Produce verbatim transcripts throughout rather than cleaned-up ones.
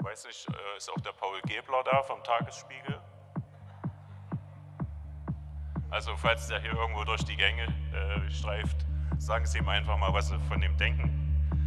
weiß nicht, ist auch der Paul Gebler da vom Tagesspiegel? Also falls der hier irgendwo durch die Gänge äh, streift, sagen Sie ihm einfach mal, was Sie von dem denken.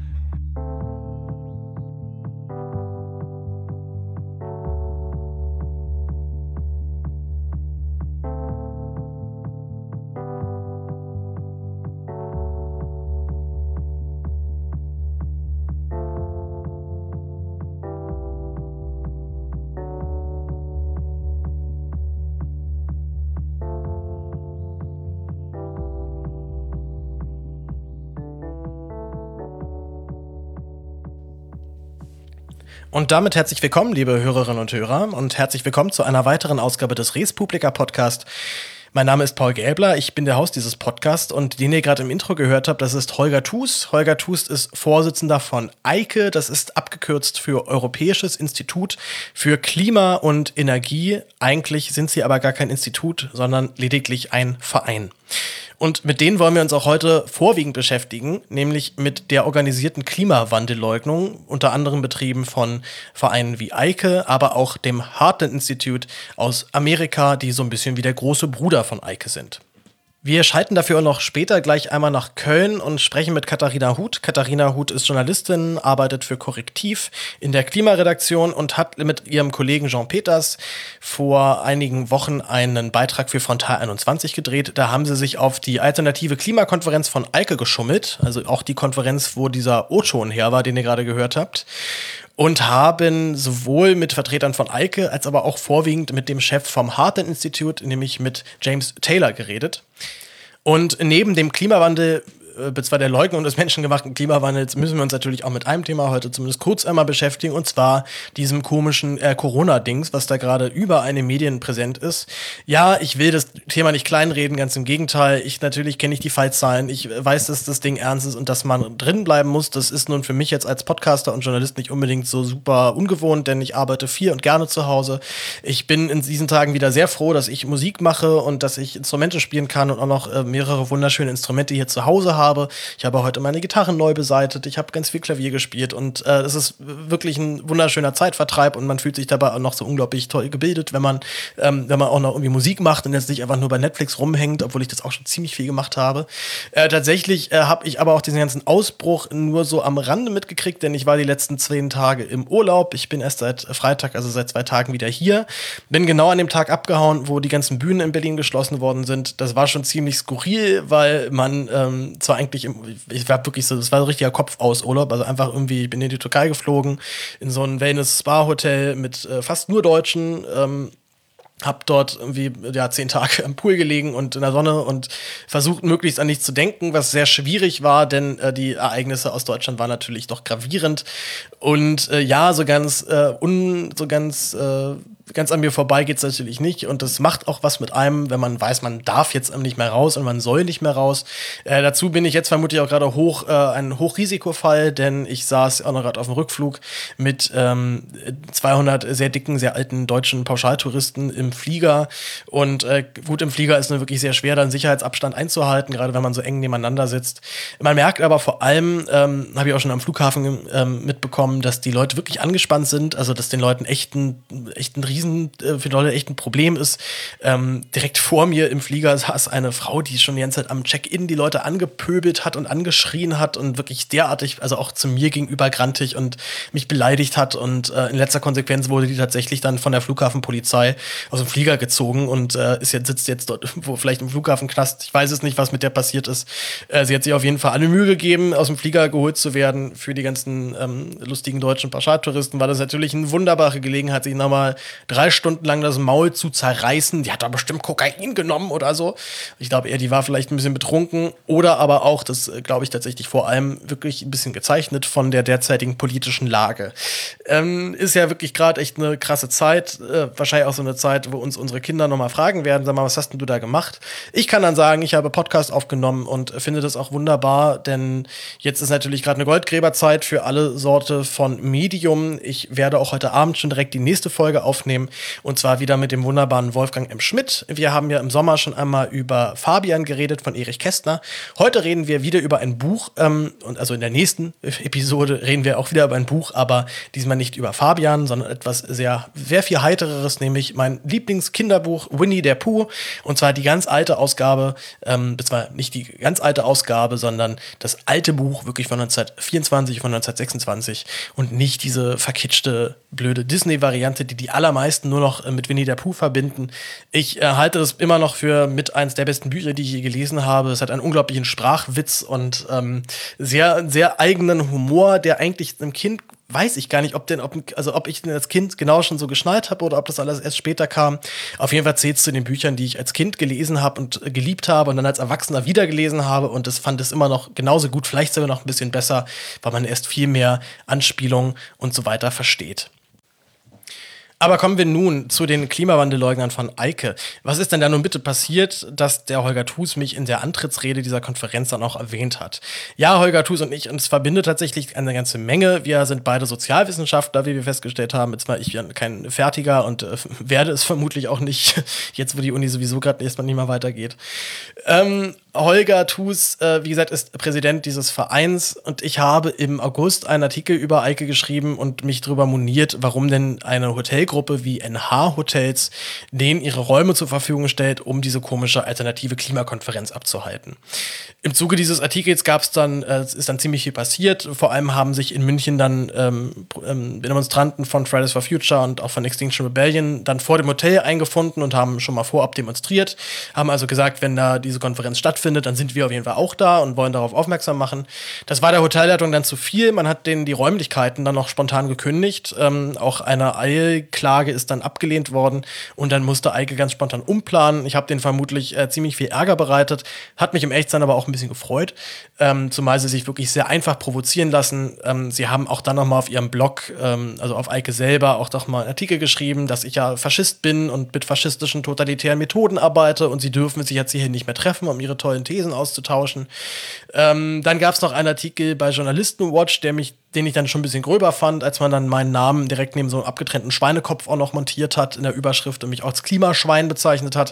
Und damit herzlich willkommen, liebe Hörerinnen und Hörer, und herzlich willkommen zu einer weiteren Ausgabe des Res Publica Podcast. Mein Name ist Paul Gäbler, ich bin der Host dieses Podcasts und den ihr gerade im Intro gehört habt, das ist Holger Thus. Holger Thus ist Vorsitzender von EIKE, das ist abgekürzt für Europäisches Institut für Klima und Energie. Eigentlich sind sie aber gar kein Institut, sondern lediglich ein Verein. Und mit denen wollen wir uns auch heute vorwiegend beschäftigen, nämlich mit der organisierten Klimawandelleugnung, unter anderem betrieben von Vereinen wie EIKE, aber auch dem Heartland Institute aus Amerika, die so ein bisschen wie der große Bruder von EIKE sind. Wir schalten dafür noch später gleich einmal nach Köln und sprechen mit Katharina Huth. Katharina Huth ist Journalistin, arbeitet für Korrektiv in der Klimaredaktion und hat mit ihrem Kollegen Jean Peters vor einigen Wochen einen Beitrag für Frontal einundzwanzig gedreht. Da haben sie sich auf die alternative Klimakonferenz von EIKE geschummelt, also auch die Konferenz, wo dieser O-Ton her war, den ihr gerade gehört habt. Und haben sowohl mit Vertretern von EIKE als aber auch vorwiegend mit dem Chef vom Heartland Institute, nämlich mit James Taylor, geredet. Und neben dem Klimawandel, beziehungsweise der Leugnung des menschengemachten Klimawandels, müssen wir uns natürlich auch mit einem Thema heute zumindest kurz einmal beschäftigen, und zwar diesem komischen äh, Corona-Dings, was da gerade überall in den Medien präsent ist. Ja, ich will das Thema nicht kleinreden, ganz im Gegenteil. Ich natürlich kenne ich die Fallzahlen, ich weiß, dass das Ding ernst ist und dass man drin bleiben muss. Das ist nun für mich jetzt als Podcaster und Journalist nicht unbedingt so super ungewohnt, denn ich arbeite viel und gerne zu Hause. Ich bin in diesen Tagen wieder sehr froh, dass ich Musik mache und dass ich Instrumente spielen kann und auch noch äh, mehrere wunderschöne Instrumente hier zu Hause habe. Ich habe heute meine Gitarren neu beseitet, ich habe ganz viel Klavier gespielt und äh, es ist wirklich ein wunderschöner Zeitvertreib und man fühlt sich dabei auch noch so unglaublich toll gebildet, wenn man, ähm, wenn man auch noch irgendwie Musik macht und jetzt nicht einfach nur bei Netflix rumhängt, obwohl ich das auch schon ziemlich viel gemacht habe. Äh, tatsächlich äh, habe ich aber auch diesen ganzen Ausbruch nur so am Rande mitgekriegt, denn ich war die letzten zehn Tage im Urlaub. Ich bin erst seit Freitag, also seit zwei Tagen wieder hier. Bin genau an dem Tag abgehauen, wo die ganzen Bühnen in Berlin geschlossen worden sind. Das war schon ziemlich skurril, weil man ähm, zwar eigentlich im ich war wirklich so, das war so ein richtiger Kopf-aus-Urlaub, also einfach irgendwie, ich bin in die Türkei geflogen, in so ein Wellness-Spa-Hotel mit äh, fast nur Deutschen, ähm, hab dort irgendwie ja zehn Tage am Pool gelegen und in der Sonne und versucht möglichst an nichts zu denken, was sehr schwierig war, denn äh, die Ereignisse aus Deutschland waren natürlich doch gravierend und äh, ja, so ganz äh, un, so ganz äh, ganz an mir vorbei geht's natürlich nicht und das macht auch was mit einem, wenn man weiß, man darf jetzt nicht mehr raus und man soll nicht mehr raus. Äh, dazu bin ich jetzt vermutlich auch gerade hoch äh, ein Hochrisikofall, denn ich saß auch noch gerade auf dem Rückflug mit ähm, zweihundert sehr dicken, sehr alten deutschen Pauschaltouristen im Flieger und äh, gut, im Flieger ist nur wirklich sehr schwer, dann Sicherheitsabstand einzuhalten, gerade wenn man so eng nebeneinander sitzt. Man merkt aber vor allem, ähm, habe ich auch schon am Flughafen ähm, mitbekommen, dass die Leute wirklich angespannt sind, also dass den Leuten echt ein, echt ein riesen, äh, für die Leute echt ein Problem ist. Ähm, direkt vor mir im Flieger saß eine Frau, die schon die ganze Zeit am Check-in die Leute angepöbelt hat und angeschrien hat und wirklich derartig, also auch zu mir gegenüber grantig und mich beleidigt hat und äh, in letzter Konsequenz wurde die tatsächlich dann von der Flughafenpolizei aus dem Flieger gezogen und äh, ist jetzt, sitzt jetzt dort, wo vielleicht im Flughafenknast. Ich weiß es nicht, was mit der passiert ist. Äh, sie hat sich auf jeden Fall alle Mühe gegeben, aus dem Flieger geholt zu werden. Für die ganzen ähm, lustigen deutschen Pauschaltouristen war das natürlich eine wunderbare Gelegenheit, sich nochmal drei Stunden lang das Maul zu zerreißen. Die hat da bestimmt Kokain genommen oder so. Ich glaube eher, die war vielleicht ein bisschen betrunken oder aber auch, das glaube ich tatsächlich vor allem wirklich ein bisschen gezeichnet von der derzeitigen politischen Lage. Ähm, ist ja wirklich gerade echt eine krasse Zeit. Äh, wahrscheinlich auch so eine Zeit, wo uns unsere Kinder nochmal fragen werden, sag mal, was hast denn du da gemacht? Ich kann dann sagen, ich habe Podcast aufgenommen und finde das auch wunderbar, denn jetzt ist natürlich gerade eine Goldgräberzeit für alle Sorte von Medium. Ich werde auch heute Abend schon direkt die nächste Folge aufnehmen aufnehmen. Und zwar wieder mit dem wunderbaren Wolfgang M. Schmidt. Wir haben ja im Sommer schon einmal über Fabian geredet von Erich Kästner. Heute reden wir wieder über ein Buch. Ähm, und also in der nächsten Episode reden wir auch wieder über ein Buch, aber diesmal nicht über Fabian, sondern etwas sehr, sehr viel Heitereres, nämlich mein Lieblingskinderbuch Winnie der Pooh. Und zwar die ganz alte Ausgabe, ähm, das war nicht die ganz alte Ausgabe, sondern das alte Buch wirklich von neunzehnhundertvierundzwanzig, von neunzehnhundertsechsundzwanzig und nicht diese verkitschte, blöde Disney-Variante, die die allermeisten nur noch äh, mit Winnie der Pooh verbinden. Ich äh, halte das immer noch für mit eins der besten Bücher, die ich je gelesen habe. Es hat einen unglaublichen Sprachwitz und ähm, sehr, sehr eigenen Humor, der eigentlich einem Kind, weiß ich gar nicht, ob den, ob, also ob ich den als Kind genau schon so geschnallt habe oder ob das alles erst später kam. Auf jeden Fall zählt es zu den Büchern, die ich als Kind gelesen habe und äh, geliebt habe und dann als Erwachsener wieder gelesen habe und das fand es immer noch genauso gut, vielleicht sogar noch ein bisschen besser, weil man erst viel mehr Anspielungen und so weiter versteht. Aber kommen wir nun zu den Klimawandelleugnern von Eike. Was ist denn da nun bitte passiert, dass der Holger Thus mich in der Antrittsrede dieser Konferenz dann auch erwähnt hat? Ja, Holger Thus und ich, uns verbindet tatsächlich eine ganze Menge. Wir sind beide Sozialwissenschaftler, wie wir festgestellt haben. Jetzt war ich kein Fertiger und äh, werde es vermutlich auch nicht, jetzt wo die Uni sowieso gerade erstmal nicht mehr weitergeht. Ähm, Holger Thus, äh, wie gesagt, ist Präsident dieses Vereins und ich habe im August einen Artikel über Eike geschrieben und mich darüber moniert, warum denn eine Hotelgruppe wie N H Hotels denen ihre Räume zur Verfügung stellt, um diese komische alternative Klimakonferenz abzuhalten. Im Zuge dieses Artikels gab es dann, äh, ist dann ziemlich viel passiert. Vor allem haben sich in München dann ähm, ähm, Demonstranten von Fridays for Future und auch von Extinction Rebellion dann vor dem Hotel eingefunden und haben schon mal vorab demonstriert, haben also gesagt, wenn da diese Konferenz stattfindet, dann sind wir auf jeden Fall auch da und wollen darauf aufmerksam machen. Das war der Hotelleitung dann zu viel. Man hat denen die Räumlichkeiten dann noch spontan gekündigt. Ähm, auch eine Eilklage ist dann abgelehnt worden und dann musste Eike ganz spontan umplanen. Ich habe denen vermutlich äh, ziemlich viel Ärger bereitet. Hat mich im Echtsein aber auch ein bisschen gefreut, ähm, zumal sie sich wirklich sehr einfach provozieren lassen. Ähm, sie haben auch dann noch mal auf ihrem Blog, ähm, also auf Eike selber, auch doch mal einen Artikel geschrieben, dass ich ja Faschist bin und mit faschistischen, totalitären Methoden arbeite und sie dürfen sich jetzt hier nicht mehr treffen, um ihre tollen Thesen auszutauschen. Ähm, dann gab es noch einen Artikel bei Journalistenwatch, der mich, den ich dann schon ein bisschen gröber fand, als man dann meinen Namen direkt neben so einem abgetrennten Schweinekopf auch noch montiert hat in der Überschrift und mich auch als Klimaschwein bezeichnet hat.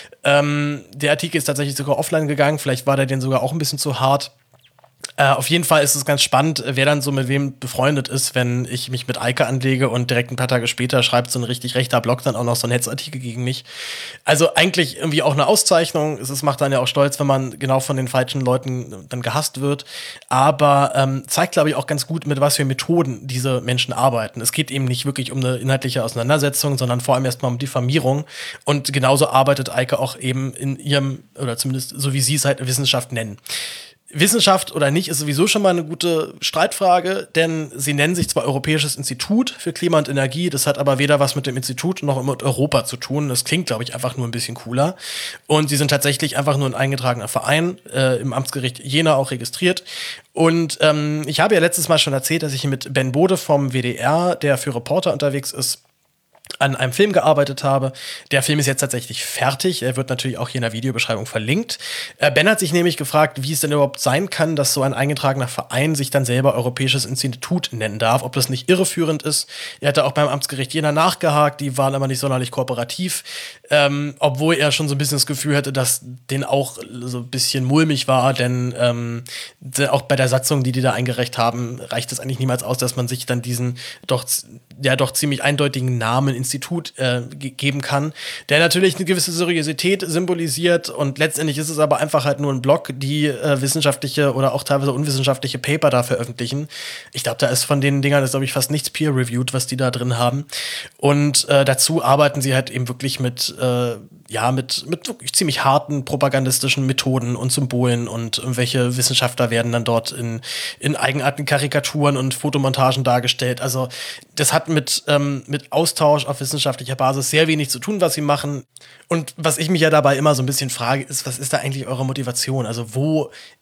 Ähm, der Artikel ist tatsächlich sogar offline gegangen, vielleicht war der den sogar auch ein bisschen zu hart. Äh, auf jeden Fall ist es ganz spannend, wer dann so mit wem befreundet ist, wenn ich mich mit Eike anlege und direkt ein paar Tage später schreibt so ein richtig rechter Blog dann auch noch so ein Hetzartikel gegen mich. Also eigentlich irgendwie auch eine Auszeichnung. Es macht dann ja auch stolz, wenn man genau von den falschen Leuten dann gehasst wird. Aber ähm, zeigt, glaube ich, auch ganz gut, mit was für Methoden diese Menschen arbeiten. Es geht eben nicht wirklich um eine inhaltliche Auseinandersetzung, sondern vor allem erstmal um Diffamierung. Und genauso arbeitet Eike auch eben in ihrem, oder zumindest so wie sie es halt Wissenschaft nennen. Wissenschaft oder nicht ist sowieso schon mal eine gute Streitfrage, denn sie nennen sich zwar Europäisches Institut für Klima und Energie, das hat aber weder was mit dem Institut noch mit Europa zu tun. Das klingt, glaube ich, einfach nur ein bisschen cooler. Und sie sind tatsächlich einfach nur ein eingetragener Verein, äh, im Amtsgericht Jena auch registriert. Und ähm, ich habe ja letztes Mal schon erzählt, dass ich mit Ben Bode vom W D R, der für Reporter unterwegs ist, an einem Film gearbeitet habe. Der Film ist jetzt tatsächlich fertig. Er wird natürlich auch hier in der Videobeschreibung verlinkt. Äh, Ben hat sich nämlich gefragt, wie es denn überhaupt sein kann, dass so ein eingetragener Verein sich dann selber Europäisches Institut nennen darf, ob das nicht irreführend ist. Er hatte auch beim Amtsgericht Jena nachgehakt, die waren aber nicht sonderlich kooperativ, ähm, obwohl er schon so ein bisschen das Gefühl hatte, dass denen auch so ein bisschen mulmig war, denn ähm, auch bei der Satzung, die die da eingereicht haben, reicht es eigentlich niemals aus, dass man sich dann diesen doch, ja, doch ziemlich eindeutigen Namen Institut äh, ge- geben kann, der natürlich eine gewisse Seriosität symbolisiert und letztendlich ist es aber einfach halt nur ein Blog, die äh, wissenschaftliche oder auch teilweise unwissenschaftliche Paper da veröffentlichen. Ich glaube, da ist von den Dingern, ist glaube ich fast nichts peer-reviewed, was die da drin haben und äh, dazu arbeiten sie halt eben wirklich mit äh, ja, mit, mit wirklich ziemlich harten propagandistischen Methoden und Symbolen und irgendwelche Wissenschaftler werden dann dort in, in eigenartigen Karikaturen und Fotomontagen dargestellt. Also das hat mit, ähm, mit Austausch auf wissenschaftlicher Basis sehr wenig zu tun, was sie machen. Und was ich mich ja dabei immer so ein bisschen frage, ist, was ist da eigentlich eure Motivation? Also wo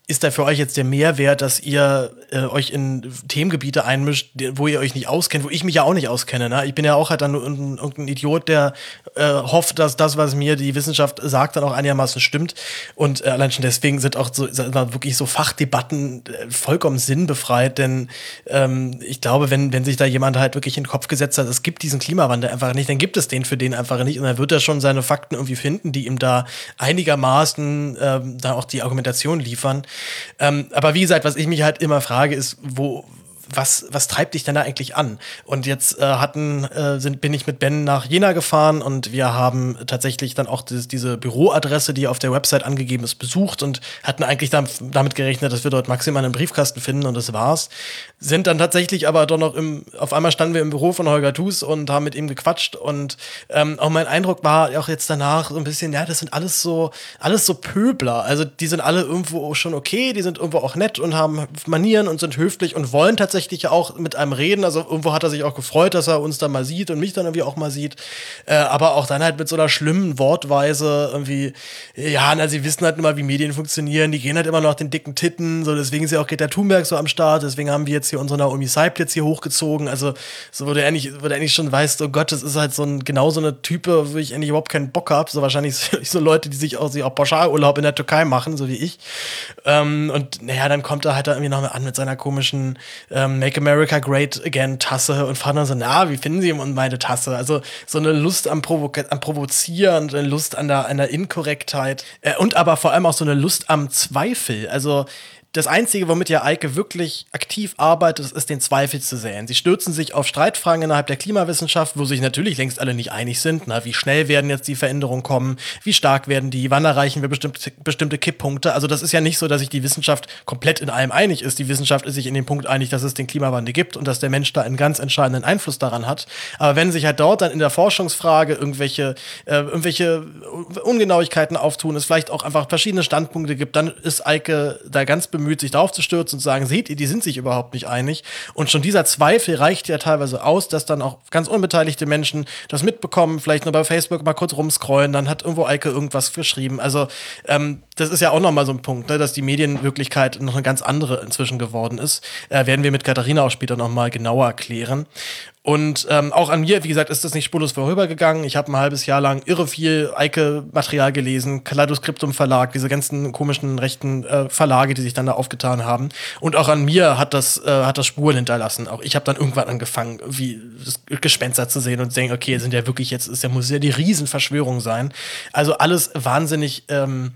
ist da für euch jetzt der Mehrwert, dass ihr äh, euch in Themengebiete einmischt, wo ihr euch nicht auskennt, wo ich mich ja auch nicht auskenne. Ne? Ich bin ja auch halt dann irgendein, irgendein Idiot, der äh, hofft, dass das, was mir die Wissenschaft sagt, dann auch einigermaßen stimmt. Und äh, allein schon deswegen sind auch so sag mal, wirklich so Fachdebatten äh, vollkommen sinnbefreit, denn ähm, ich glaube, wenn, wenn sich da jemand halt wirklich in den Kopf gesetzt hat, es gibt diesen Klimawandel einfach nicht, dann gibt es den für den einfach nicht und dann wird er schon seine Fakten irgendwie finden, die ihm da einigermaßen ähm, da auch die Argumentation liefern. Ähm, aber wie gesagt, was ich mich halt immer frage, ist, wo, was, was treibt dich denn da eigentlich an? Und jetzt äh, hatten, äh, sind, bin ich mit Ben nach Jena gefahren und wir haben tatsächlich dann auch das, diese Büroadresse, die auf der Website angegeben ist, besucht und hatten eigentlich dann, damit gerechnet, dass wir dort maximal einen Briefkasten finden und das war's. Sind dann tatsächlich aber doch noch im, auf einmal standen wir im Büro von Holger Thus und haben mit ihm gequatscht und ähm, auch mein Eindruck war auch jetzt danach so ein bisschen, ja, das sind alles so, alles so Pöbler. Also die sind alle irgendwo schon okay, die sind irgendwo auch nett und haben Manieren und sind höflich und wollen tatsächlich ja auch mit einem reden, also irgendwo hat er sich auch gefreut, dass er uns dann mal sieht und mich dann irgendwie auch mal sieht, äh, aber auch dann halt mit so einer schlimmen Wortweise irgendwie, ja, na, sie wissen halt immer, wie Medien funktionieren, die gehen halt immer noch den dicken Titten, so deswegen ist ja auch Greta Thunberg so am Start, deswegen haben wir jetzt hier unsere Naomi Seip jetzt hier hochgezogen, also so, wo du eigentlich, wo du eigentlich schon weißt, oh Gott, das ist halt so ein, genau so eine Type, wo ich eigentlich überhaupt keinen Bock habe, so wahrscheinlich so, so Leute, die sich auch, sich auch Pauschalurlaub in der Türkei machen, so wie ich, ähm, und naja, dann kommt er halt da irgendwie noch mal an mit seiner komischen ähm, Make America Great Again Tasse und fragt dann so, na, wie finden Sie meine Tasse? Also so eine Lust am, Provo- am Provozieren, eine Lust an der, an der Inkorrektheit äh, und aber vor allem auch so eine Lust am Zweifel. Also das Einzige, womit ja Eike wirklich aktiv arbeitet, ist, den Zweifel zu säen. Sie stürzen sich auf Streitfragen innerhalb der Klimawissenschaft, wo sich natürlich längst alle nicht einig sind. Na, wie schnell werden jetzt die Veränderungen kommen? Wie stark werden die? Wann erreichen wir bestimmte, bestimmte Kipppunkte? Also das ist ja nicht so, dass sich die Wissenschaft komplett in allem einig ist. Die Wissenschaft ist sich in dem Punkt einig, dass es den Klimawandel gibt und dass der Mensch da einen ganz entscheidenden Einfluss daran hat. Aber wenn sich halt dort dann in der Forschungsfrage irgendwelche, äh, irgendwelche Ungenauigkeiten auftun, es vielleicht auch einfach verschiedene Standpunkte gibt, dann ist Eike da ganz bemüht, sich drauf zu stürzen und zu sagen, seht ihr, die sind sich überhaupt nicht einig. Und schon dieser Zweifel reicht ja teilweise aus, dass dann auch ganz unbeteiligte Menschen das mitbekommen, vielleicht nur bei Facebook mal kurz rumscrollen, dann hat irgendwo Eike irgendwas geschrieben. Also ähm, das ist ja auch nochmal so ein Punkt, ne, dass die Medienwirklichkeit noch eine ganz andere inzwischen geworden ist. Äh, werden wir mit Katharina auch später nochmal genauer erklären. Und ähm, auch an mir, wie gesagt, ist das nicht spurlos vorübergegangen. Ich habe ein halbes Jahr lang irre viel Eike-Material gelesen, Kaleidoskryptum Verlag, diese ganzen komischen rechten äh, Verlage, die sich dann da aufgetan haben. Und auch an mir hat das, äh, hat das Spuren hinterlassen. Auch ich habe dann irgendwann angefangen, wie das Gespenster zu sehen und zu denken, okay, sind ja wirklich jetzt, ist ja, muss ja die Riesenverschwörung sein. Also alles wahnsinnig ähm,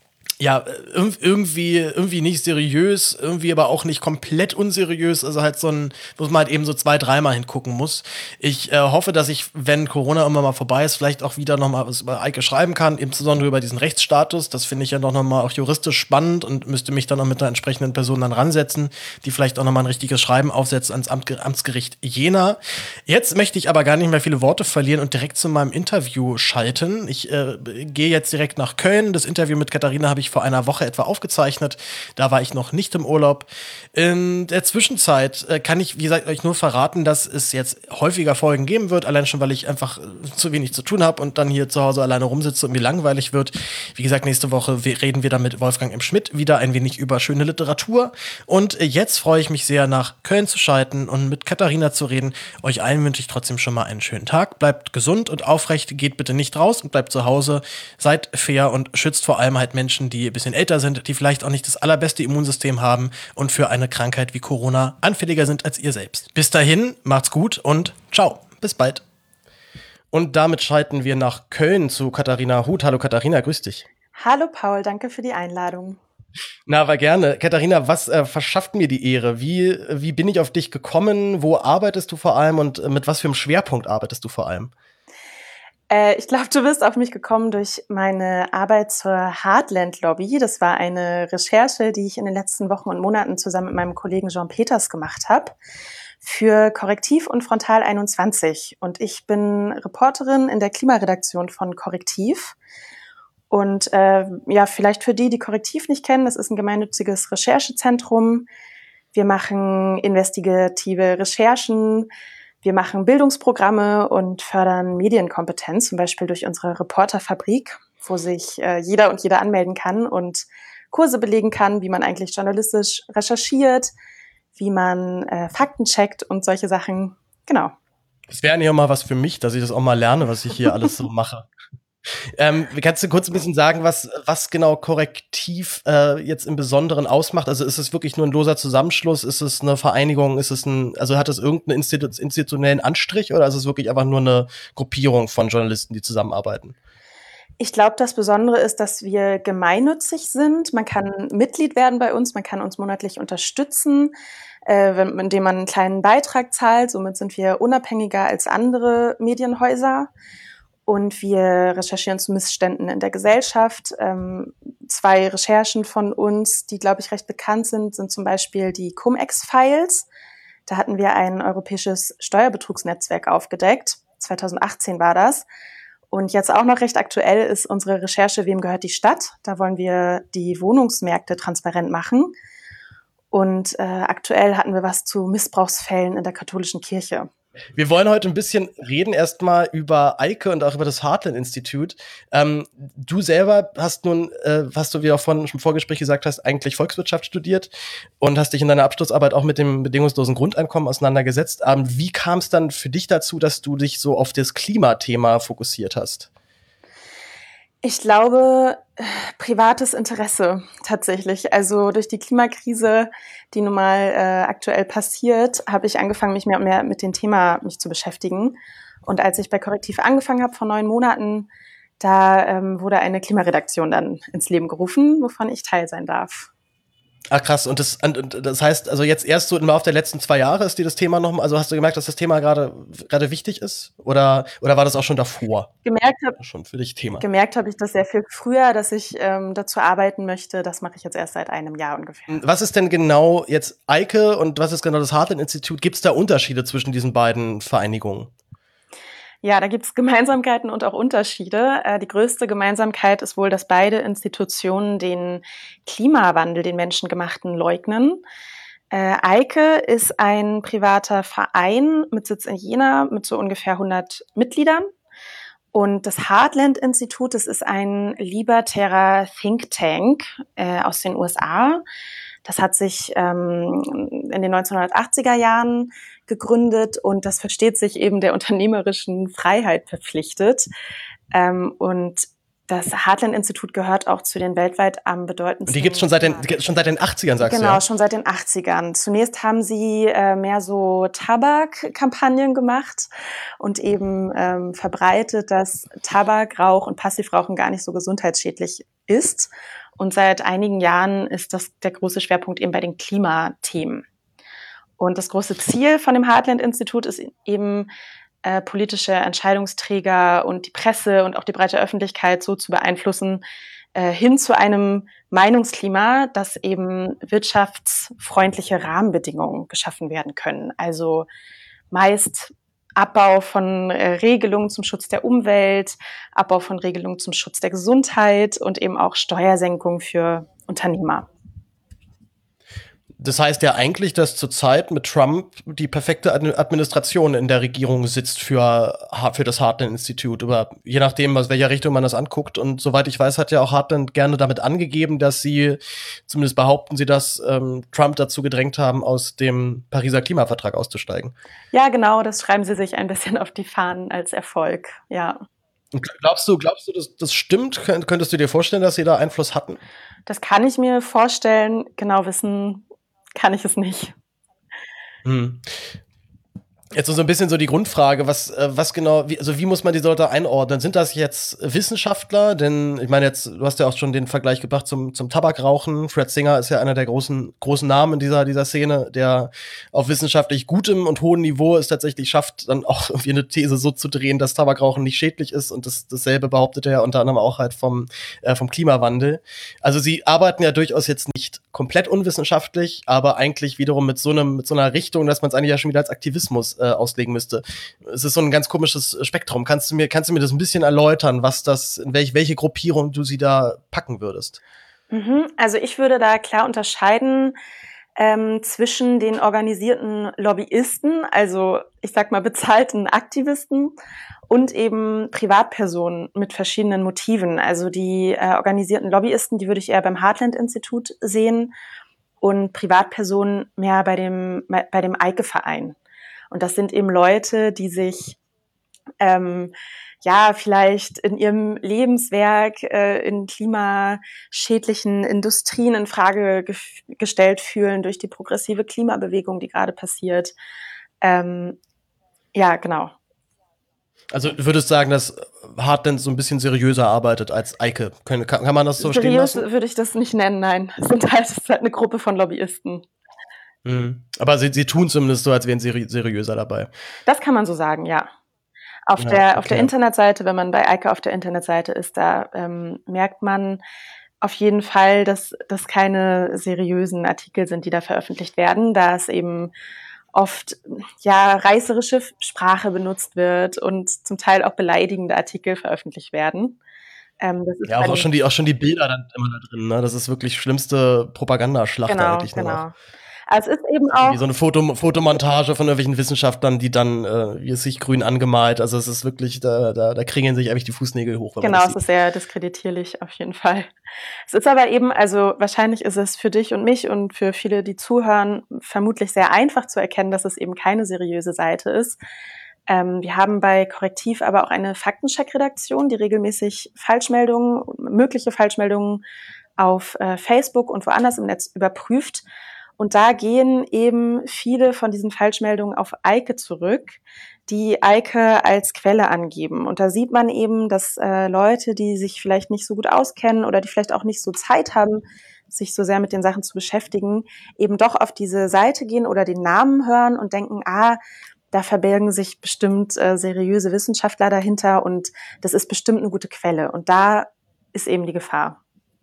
ja, irgendwie, irgendwie nicht seriös, irgendwie aber auch nicht komplett unseriös, also halt so ein, wo man halt eben so zwei, dreimal hingucken muss. Ich äh, hoffe, dass ich, wenn Corona immer mal vorbei ist, vielleicht auch wieder noch mal was über Eike schreiben kann, insbesondere über diesen Rechtsstatus. Das finde ich ja noch, noch mal auch juristisch spannend und müsste mich dann auch mit einer entsprechenden Person dann ransetzen, die vielleicht auch noch mal ein richtiges Schreiben aufsetzt ans Amt, Amtsgericht Jena. Jetzt möchte ich aber gar nicht mehr viele Worte verlieren und direkt zu meinem Interview schalten. Ich äh, gehe jetzt direkt nach Köln. Das Interview mit Katharina habe ich vor einer Woche etwa aufgezeichnet. Da war ich noch nicht im Urlaub. In der Zwischenzeit äh, kann ich, wie gesagt, euch nur verraten, dass es jetzt häufiger Folgen geben wird, allein schon, weil ich einfach äh, zu wenig zu tun habe und dann hier zu Hause alleine rumsitze und mir langweilig wird. Wie gesagt, nächste Woche reden wir dann mit Wolfgang M. Schmidt wieder ein wenig über schöne Literatur. Und äh, jetzt freue ich mich sehr, nach Köln zu schalten und mit Katharina zu reden. Euch allen wünsche ich trotzdem schon mal einen schönen Tag. Bleibt gesund und aufrecht, geht bitte nicht raus und bleibt zu Hause. Seid fair und schützt vor allem halt Menschen, die ein bisschen älter sind, die vielleicht auch nicht das allerbeste Immunsystem haben und für eine Krankheit wie Corona anfälliger sind als ihr selbst. Bis dahin, macht's gut und ciao. Bis bald. Und damit schalten wir nach Köln zu Katharina Huth. Hallo Katharina, grüß dich. Hallo Paul, danke für die Einladung. Na, aber gerne. Katharina, was äh, verschafft mir die Ehre? Wie, wie bin ich auf dich gekommen? Wo arbeitest du vor allem und äh, mit was für einem Schwerpunkt arbeitest du vor allem? Äh, ich glaube, du bist auf mich gekommen durch meine Arbeit zur Heartland Lobby. Das war eine Recherche, die ich in den letzten Wochen und Monaten zusammen mit meinem Kollegen Jean Peters gemacht habe für Korrektiv und Frontal einundzwanzig. Und ich bin Reporterin in der Klimaredaktion von Korrektiv. Und äh, ja, vielleicht für die, die Korrektiv nicht kennen, das ist ein gemeinnütziges Recherchezentrum. Wir machen investigative Recherchen, wir machen Bildungsprogramme und fördern Medienkompetenz, zum Beispiel durch unsere Reporterfabrik, wo sich äh, jeder und jede anmelden kann und Kurse belegen kann, wie man eigentlich journalistisch recherchiert, wie man äh, Fakten checkt und solche Sachen. Genau. Das wäre ja mal was für mich, dass ich das auch mal lerne, was ich hier alles so mache. Ähm, kannst du kurz ein bisschen sagen, was, was genau Korrektiv äh, jetzt im Besonderen ausmacht? Also ist es wirklich nur ein loser Zusammenschluss? Ist es eine Vereinigung? Ist es ein, also hat es irgendeinen Institu- institutionellen Anstrich oder ist es wirklich einfach nur eine Gruppierung von Journalisten, die zusammenarbeiten? Ich glaube, das Besondere ist, dass wir gemeinnützig sind. Man kann Mitglied werden bei uns, man kann uns monatlich unterstützen, äh, wenn, indem man einen kleinen Beitrag zahlt. Somit sind wir unabhängiger als andere Medienhäuser. Und wir recherchieren zu Missständen in der Gesellschaft. Ähm, zwei Recherchen von uns, die, glaube ich, recht bekannt sind, sind zum Beispiel die Cum-Ex-Files. Da hatten wir ein europäisches Steuerbetrugsnetzwerk aufgedeckt. zwanzig achtzehn war das. Und jetzt auch noch recht aktuell ist unsere Recherche Wem gehört die Stadt? Da wollen wir die Wohnungsmärkte transparent machen. Und äh, aktuell hatten wir was zu Missbrauchsfällen in der katholischen Kirche. Wir wollen heute ein bisschen reden erstmal über Eike und auch über das Heartland-Institut. Ähm, du selber hast nun, äh, hast du, wie auch vorhin im Vorgespräch gesagt hast, eigentlich Volkswirtschaft studiert und hast dich in deiner Abschlussarbeit auch mit dem bedingungslosen Grundeinkommen auseinandergesetzt. Ähm, wie kam es dann für dich dazu, dass du dich so auf das Klimathema fokussiert hast? Ich glaube, privates Interesse tatsächlich. Also durch die Klimakrise, die nun mal äh, aktuell passiert, habe ich angefangen, mich mehr und mehr mit dem Thema mich zu beschäftigen. Und als ich bei Korrektiv angefangen habe vor neun Monaten, da ähm, wurde eine Klimaredaktion dann ins Leben gerufen, wovon ich Teil sein darf. Ah, krass. Und das, und das heißt, also jetzt erst so im Laufe der letzten zwei Jahre ist dir das Thema noch mal, also hast du gemerkt, dass das Thema gerade gerade wichtig ist? Oder, oder war das auch schon davor? Gemerkt habe schon für dich Thema. Gemerkt habe ich das sehr viel früher, dass ich ähm, dazu arbeiten möchte. Das mache ich jetzt erst seit einem Jahr ungefähr. Was ist denn genau jetzt Eike und was ist genau das Heartland-Institut? Gibt es da Unterschiede zwischen diesen beiden Vereinigungen? Ja, da gibt es Gemeinsamkeiten und auch Unterschiede. Äh, die größte Gemeinsamkeit ist wohl, dass beide Institutionen den Klimawandel, den menschengemachten, leugnen. Äh, Eike ist ein privater Verein mit Sitz in Jena mit so ungefähr hundert Mitgliedern. Und das Heartland-Institut, das ist ein libertärer Think Tank äh, aus den U S A. Das hat sich ähm, in den neunzehnhundertachtziger Jahren gegründet und das versteht sich eben der unternehmerischen Freiheit verpflichtet. Ähm, und das Heartland-Institut gehört auch zu den weltweit am bedeutendsten. Und die gibt's schon seit den schon seit den achtzigern, sagst genau, du? Genau, ja? schon seit den achtzigern. Zunächst haben sie äh, mehr so Tabakkampagnen gemacht und eben ähm, verbreitet, dass Tabak, Rauch und Passivrauchen gar nicht so gesundheitsschädlich ist. Und seit einigen Jahren ist das der große Schwerpunkt eben bei den Klimathemen. Und das große Ziel von dem Heartland-Institut ist eben, äh, politische Entscheidungsträger und die Presse und auch die breite Öffentlichkeit so zu beeinflussen, äh, hin zu einem Meinungsklima, dass eben wirtschaftsfreundliche Rahmenbedingungen geschaffen werden können. Also meist Abbau von äh, Regelungen zum Schutz der Umwelt, Abbau von Regelungen zum Schutz der Gesundheit und eben auch Steuersenkung für Unternehmer. Das heißt ja eigentlich, dass zurzeit mit Trump die perfekte Administration in der Regierung sitzt für, für das Heartland-Institut. Aber je nachdem, aus welcher Richtung man das anguckt. Und soweit ich weiß, hat ja auch Heartland gerne damit angegeben, dass sie, zumindest behaupten sie das, ähm, Trump dazu gedrängt haben, aus dem Pariser Klimavertrag auszusteigen. Ja, genau, das schreiben sie sich ein bisschen auf die Fahnen als Erfolg, ja. Und glaubst du, glaubst du, das, das stimmt? Könntest du dir vorstellen, dass sie da Einfluss hatten? Das kann ich mir vorstellen. Genau wissen kann ich es nicht. Hm. Jetzt so ein bisschen so die Grundfrage, was, was genau, wie, also wie muss man die Leute einordnen? Sind das jetzt Wissenschaftler? Denn ich meine jetzt, du hast ja auch schon den Vergleich gebracht zum, zum Tabakrauchen. Fred Singer ist ja einer der großen, großen Namen in dieser, dieser Szene, der auf wissenschaftlich gutem und hohem Niveau es tatsächlich schafft, dann auch irgendwie eine These so zu drehen, dass Tabakrauchen nicht schädlich ist. Und das, dasselbe behauptet er ja unter anderem auch halt vom, äh, vom Klimawandel. Also sie arbeiten ja durchaus jetzt nicht komplett unwissenschaftlich, aber eigentlich wiederum mit so einem, mit so einer Richtung, dass man es eigentlich ja schon wieder als Aktivismus äh, auslegen müsste. Es ist so ein ganz komisches Spektrum. Kannst du mir, kannst du mir das ein bisschen erläutern, was das, in welch, welche Gruppierung du sie da packen würdest? Mhm, also ich würde da klar unterscheiden. ähm, zwischen den organisierten Lobbyisten, also ich sag mal bezahlten Aktivisten, und eben Privatpersonen mit verschiedenen Motiven. Also die äh, organisierten Lobbyisten, die würde ich eher beim Heartland-Institut sehen und Privatpersonen mehr bei dem, bei dem Eike-Verein. Und das sind eben Leute, die sich ähm, ja vielleicht in ihrem Lebenswerk äh, in klimaschädlichen Industrien in Frage ge- gestellt fühlen durch die progressive Klimabewegung, die gerade passiert. Ähm, ja, genau. Also du würdest sagen, dass Heartland so ein bisschen seriöser arbeitet als Eike. Kann, kann man das so stehen lassen? Seriös würde ich das nicht nennen, nein. Es sind halt, es ist halt eine Gruppe von Lobbyisten. Mhm. Aber sie, sie tun zumindest so, als wären sie seri- seriöser dabei. Das kann man so sagen, ja. Auf, Ja, der, okay. auf der Internetseite, wenn man bei Eike auf der Internetseite ist, da ähm, merkt man auf jeden Fall, dass das keine seriösen Artikel sind, die da veröffentlicht werden, da es eben oft ja reißerische Sprache benutzt wird und zum Teil auch beleidigende Artikel veröffentlicht werden. Ähm, das ist Ja, auch, auch, schon die, auch schon die Bilder dann immer da drin, ne? Das ist wirklich schlimmste Propagandaschlacht genau, eigentlich nur genau. noch. Also es ist eben Also auch wie so eine Foto, Fotomontage von irgendwelchen Wissenschaftlern, die dann äh, wie es sich grün angemalt. Also es ist wirklich, da, da, da kriegen sich eigentlich die Fußnägel hoch. Wenn genau, man das es sieht. ist sehr diskreditierlich auf jeden Fall. Es ist aber eben, also wahrscheinlich ist es für dich und mich und für viele, die zuhören, vermutlich sehr einfach zu erkennen, dass es eben keine seriöse Seite ist. Ähm, wir haben bei Korrektiv aber auch eine Faktencheck-Redaktion, die regelmäßig Falschmeldungen, mögliche Falschmeldungen auf äh, Facebook und woanders im Netz überprüft. Und da gehen eben viele von diesen Falschmeldungen auf Eike zurück, die Eike als Quelle angeben. Und da sieht man eben, dass äh, Leute, die sich vielleicht nicht so gut auskennen oder die vielleicht auch nicht so Zeit haben, sich so sehr mit den Sachen zu beschäftigen, eben doch auf diese Seite gehen oder den Namen hören und denken, ah, da verbergen sich bestimmt äh, seriöse Wissenschaftler dahinter und das ist bestimmt eine gute Quelle. Und da ist eben die Gefahr.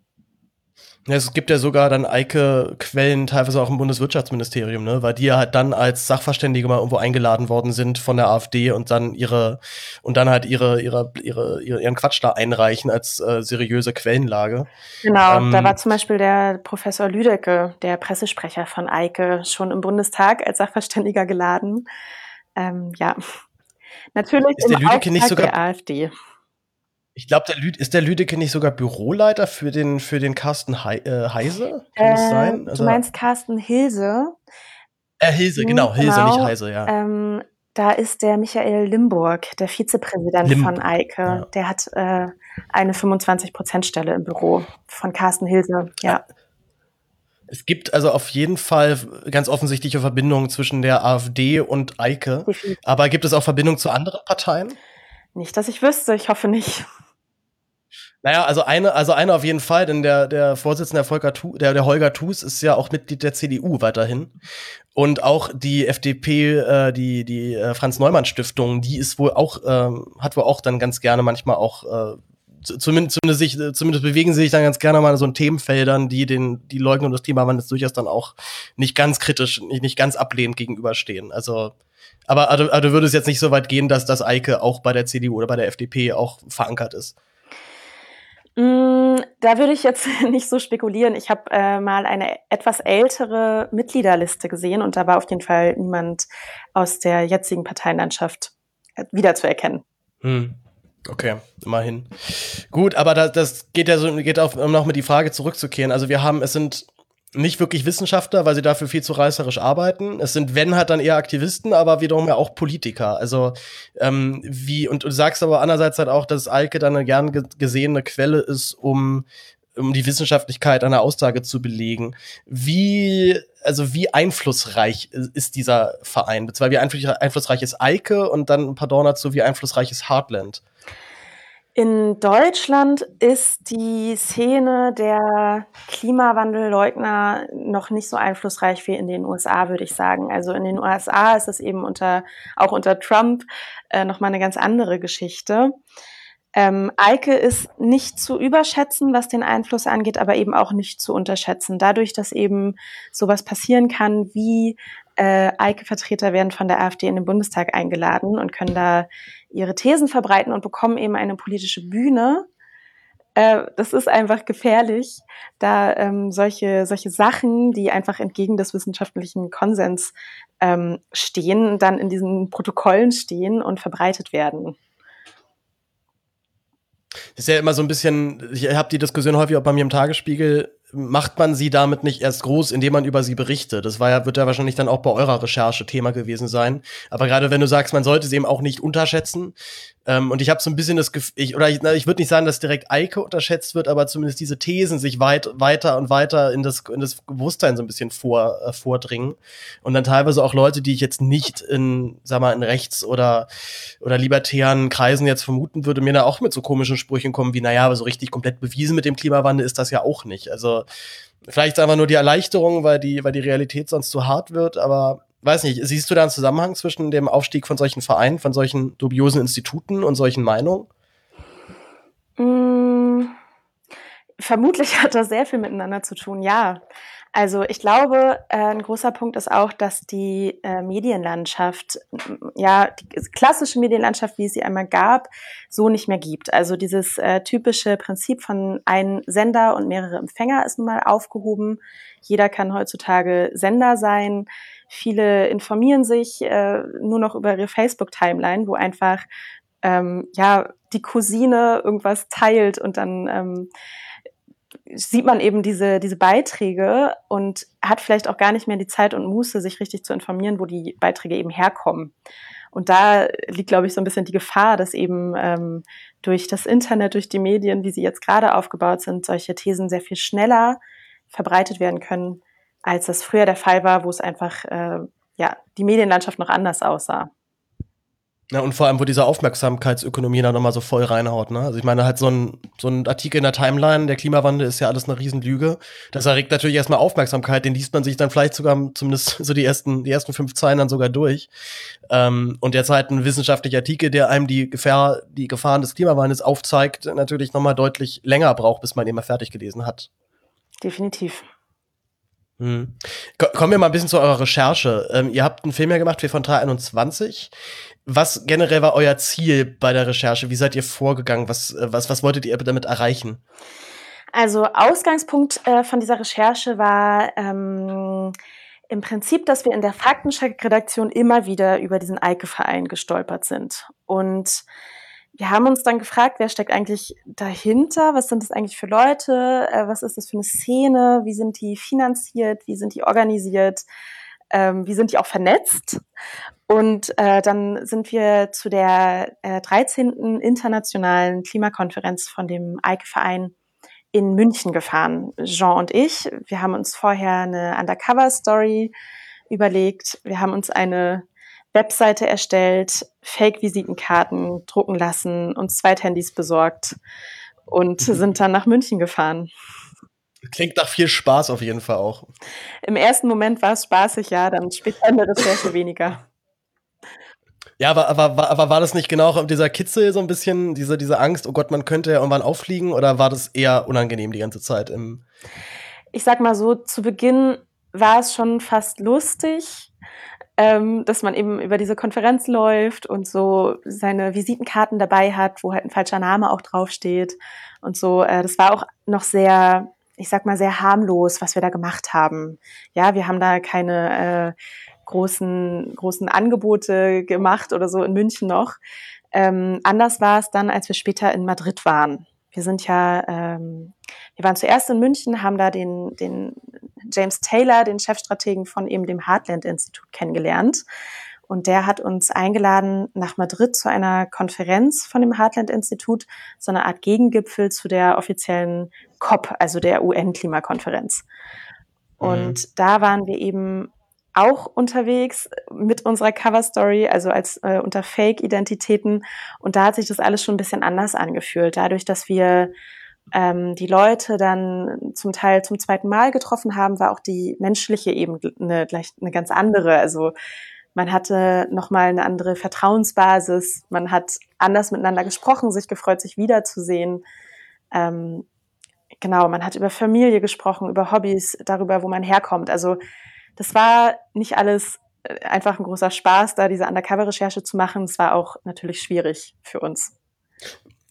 Ja, es gibt ja sogar dann Eike-Quellen teilweise auch im Bundeswirtschaftsministerium, ne? Weil die ja halt dann als Sachverständige mal irgendwo eingeladen worden sind von der AfD und dann ihre und dann halt ihre ihre ihre, ihre ihren Quatsch da einreichen als äh, seriöse Quellenlage. Genau, ähm, da war zum Beispiel der Professor Lüdecke, der Pressesprecher von Eike, schon im Bundestag als Sachverständiger geladen. Ähm, ja, natürlich ist im der Lüdecke Auftrag nicht sogar der AfD. Ich glaube, der Lüd ist der Lüdecke nicht sogar Büroleiter für den für den Carsten Hei, äh, Heise? Kann äh, das sein? Also, du meinst Carsten Hilse? Äh, Hilse, genau, Hilse, genau, nicht Heise, ja. Ähm, da ist der Michael Limburg, der Vizepräsident Limb von Eike. Ja. Der hat äh, eine fünfundzwanzig Prozent Stelle im Büro von Carsten Hilse, ja. Es gibt also auf jeden Fall ganz offensichtliche Verbindungen zwischen der AfD und Eike. Definitiv. Aber gibt es auch Verbindungen zu anderen Parteien? Nicht, dass ich wüsste, ich hoffe nicht. Naja, also eine, also eine auf jeden Fall, denn der, der Vorsitzende, der, Volker Tu, der, der Holger Thus, ist ja auch Mitglied der C D U weiterhin. Und auch die F D P, äh, die, die äh, Franz-Neumann-Stiftung, die ist wohl auch, ähm, hat wohl auch dann ganz gerne manchmal auch, äh, zumindest, zumindest, sich, zumindest bewegen sie sich dann ganz gerne mal in so Themenfeldern, die den, die Leugnung des Klimawandels durchaus dann auch nicht ganz kritisch, nicht, nicht ganz ablehnend gegenüberstehen. Also, aber also, also du würdest jetzt nicht so weit gehen, dass das Eike auch bei der C D U oder bei der F D P auch verankert ist. Da würde ich jetzt nicht so spekulieren. Ich habe äh, mal eine etwas ältere Mitgliederliste gesehen und da war auf jeden Fall niemand aus der jetzigen Parteienlandschaft wiederzuerkennen. Hm. Okay, immerhin. Gut, aber das, das geht ja so, geht auf, um noch mit die Frage zurückzukehren. Also wir haben, es sind nicht wirklich Wissenschaftler, weil sie dafür viel zu reißerisch arbeiten. Es sind, wenn halt dann eher Aktivisten, aber wiederum ja auch Politiker. Also ähm, wie, und du sagst aber andererseits halt auch, dass Eike dann eine gern gesehene Quelle ist, um, um die Wissenschaftlichkeit einer Aussage zu belegen. Wie, also wie einflussreich ist dieser Verein? Beziehungsweise wie einflussreich ist Eike und dann ein Pardon dazu, wie einflussreich ist Heartland? In Deutschland ist die Szene der Klimawandelleugner noch nicht so einflussreich wie in den U S A, würde ich sagen. Also in den U S A ist es eben unter, auch unter Trump äh, nochmal eine ganz andere Geschichte. Ähm, Eike ist nicht zu überschätzen, was den Einfluss angeht, aber eben auch nicht zu unterschätzen. Dadurch, dass eben sowas passieren kann, wie äh, Eike-Vertreter werden von der AfD in den Bundestag eingeladen und können da ihre Thesen verbreiten und bekommen eben eine politische Bühne, Äh, das ist einfach gefährlich, da ähm, solche, solche Sachen, die einfach entgegen des wissenschaftlichen Konsens ähm, stehen, dann in diesen Protokollen stehen und verbreitet werden. Das ist ja immer so ein bisschen, ich habe die Diskussion häufig auch bei mir im Tagesspiegel, macht man sie damit nicht erst groß, indem man über sie berichtet? Das war ja, wird ja wahrscheinlich dann auch bei eurer Recherche Thema gewesen sein. Aber gerade wenn du sagst, man sollte sie eben auch nicht unterschätzen. Ähm, und ich habe so ein bisschen das Gefühl, ich, oder ich, ich würde nicht sagen, dass direkt Eike unterschätzt wird, aber zumindest diese Thesen sich weit, weiter und weiter in das, in das Bewusstsein so ein bisschen vor, äh, vordringen. Und dann teilweise auch Leute, die ich jetzt nicht in, sag mal, in rechts- oder, oder libertären Kreisen jetzt vermuten würde, mir da auch mit so komischen Sprüchen kommen wie, naja, aber so richtig komplett bewiesen mit dem Klimawandel ist das ja auch nicht. Also vielleicht einfach nur die Erleichterung, weil die, weil die Realität sonst zu hart wird, aber weiß nicht, siehst du da einen Zusammenhang zwischen dem Aufstieg von solchen Vereinen, von solchen dubiosen Instituten und solchen Meinungen? Mm, vermutlich hat das sehr viel miteinander zu tun, ja. Also ich glaube, äh, ein großer Punkt ist auch, dass die äh, Medienlandschaft, ja, die klassische Medienlandschaft, wie es sie einmal gab, so nicht mehr gibt. Also dieses äh, typische Prinzip von ein Sender und mehrere Empfänger ist nun mal aufgehoben. Jeder kann heutzutage Sender sein. Viele informieren sich äh, nur noch über ihre Facebook-Timeline, wo einfach ähm, ja die Cousine irgendwas teilt und dann ähm, sieht man eben diese, diese Beiträge und hat vielleicht auch gar nicht mehr die Zeit und Muße, sich richtig zu informieren, wo die Beiträge eben herkommen. Und da liegt, glaube ich, so ein bisschen die Gefahr, dass eben ähm, durch das Internet, durch die Medien, wie sie jetzt gerade aufgebaut sind, solche Thesen sehr viel schneller verbreitet werden können, als das früher der Fall war, wo es einfach äh, ja die Medienlandschaft noch anders aussah. Ja, und vor allem, wo diese Aufmerksamkeitsökonomie da nochmal so voll reinhaut, ne? Also ich meine, halt so ein, so ein Artikel in der Timeline, der Klimawandel ist ja alles eine Riesenlüge. Das erregt natürlich erstmal Aufmerksamkeit, den liest man sich dann vielleicht sogar zumindest so die ersten, die ersten fünf Zeilen dann sogar durch. Ähm, und jetzt halt ein wissenschaftlicher Artikel, der einem die Gefahr, die Gefahren des Klimawandels aufzeigt, natürlich nochmal deutlich länger braucht, bis man ihn mal fertig gelesen hat. Definitiv. Hm. Kommen wir mal ein bisschen zu eurer Recherche. Ähm, ihr habt einen Film ja gemacht, vier von drei einundzwanzig. Was generell war euer Ziel bei der Recherche? Wie seid ihr vorgegangen? Was, was, was wolltet ihr damit erreichen? Also Ausgangspunkt äh, von dieser Recherche war ähm, im Prinzip, dass wir in der Faktencheck-Redaktion immer wieder über diesen Eike-Verein gestolpert sind. Und wir haben uns dann gefragt, wer steckt eigentlich dahinter? Was sind das eigentlich für Leute? Äh, was ist das für eine Szene? Wie sind die finanziert? Wie sind die organisiert? Ähm, wie sind die auch vernetzt? Und äh, dann sind wir zu der äh, dreizehnten internationalen Klimakonferenz von dem Eike-Verein in München gefahren. Jean und ich, wir haben uns vorher eine Undercover-Story überlegt. Wir haben uns eine Webseite erstellt, Fake-Visitenkarten drucken lassen, uns Zweithandys besorgt und sind dann nach München gefahren. Klingt nach viel Spaß auf jeden Fall auch. Im ersten Moment war es spaßig, ja, dann später in der Recherche weniger. Ja, aber, aber, aber war das nicht genau auch dieser Kitzel so ein bisschen, diese, diese Angst, oh Gott, man könnte ja irgendwann auffliegen, oder war das eher unangenehm die ganze Zeit? Im ich sag mal so, zu Beginn war es schon fast lustig, ähm, dass man eben über diese Konferenz läuft und so seine Visitenkarten dabei hat, wo halt ein falscher Name auch draufsteht und so. Äh, das war auch noch sehr, ich sag mal, sehr harmlos, was wir da gemacht haben. Ja, wir haben da keine äh, großen, großen Angebote gemacht oder so in München noch. Ähm, anders war es dann, als wir später in Madrid waren. Wir sind ja, ähm, wir waren zuerst in München, haben da den, den James Taylor, den Chefstrategen von eben dem Heartland-Institut kennengelernt. Und der hat uns eingeladen nach Madrid zu einer Konferenz von dem Heartland-Institut, so eine Art Gegengipfel zu der offiziellen COP, also der U N-Klimakonferenz. Und mhm. da waren wir eben auch unterwegs mit unserer Cover-Story, also als äh, unter Fake-Identitäten. Und da hat sich das alles schon ein bisschen anders angefühlt. Dadurch, dass wir ähm, die Leute dann zum Teil zum zweiten Mal getroffen haben, war auch die menschliche Ebene eine, gleich eine ganz andere. Also man hatte nochmal eine andere Vertrauensbasis. Man hat anders miteinander gesprochen, sich gefreut, sich wiederzusehen. Ähm, genau, man hat über Familie gesprochen, über Hobbys, darüber, wo man herkommt. Also das war nicht alles einfach ein großer Spaß, da diese Undercover-Recherche zu machen. Es war auch natürlich schwierig für uns.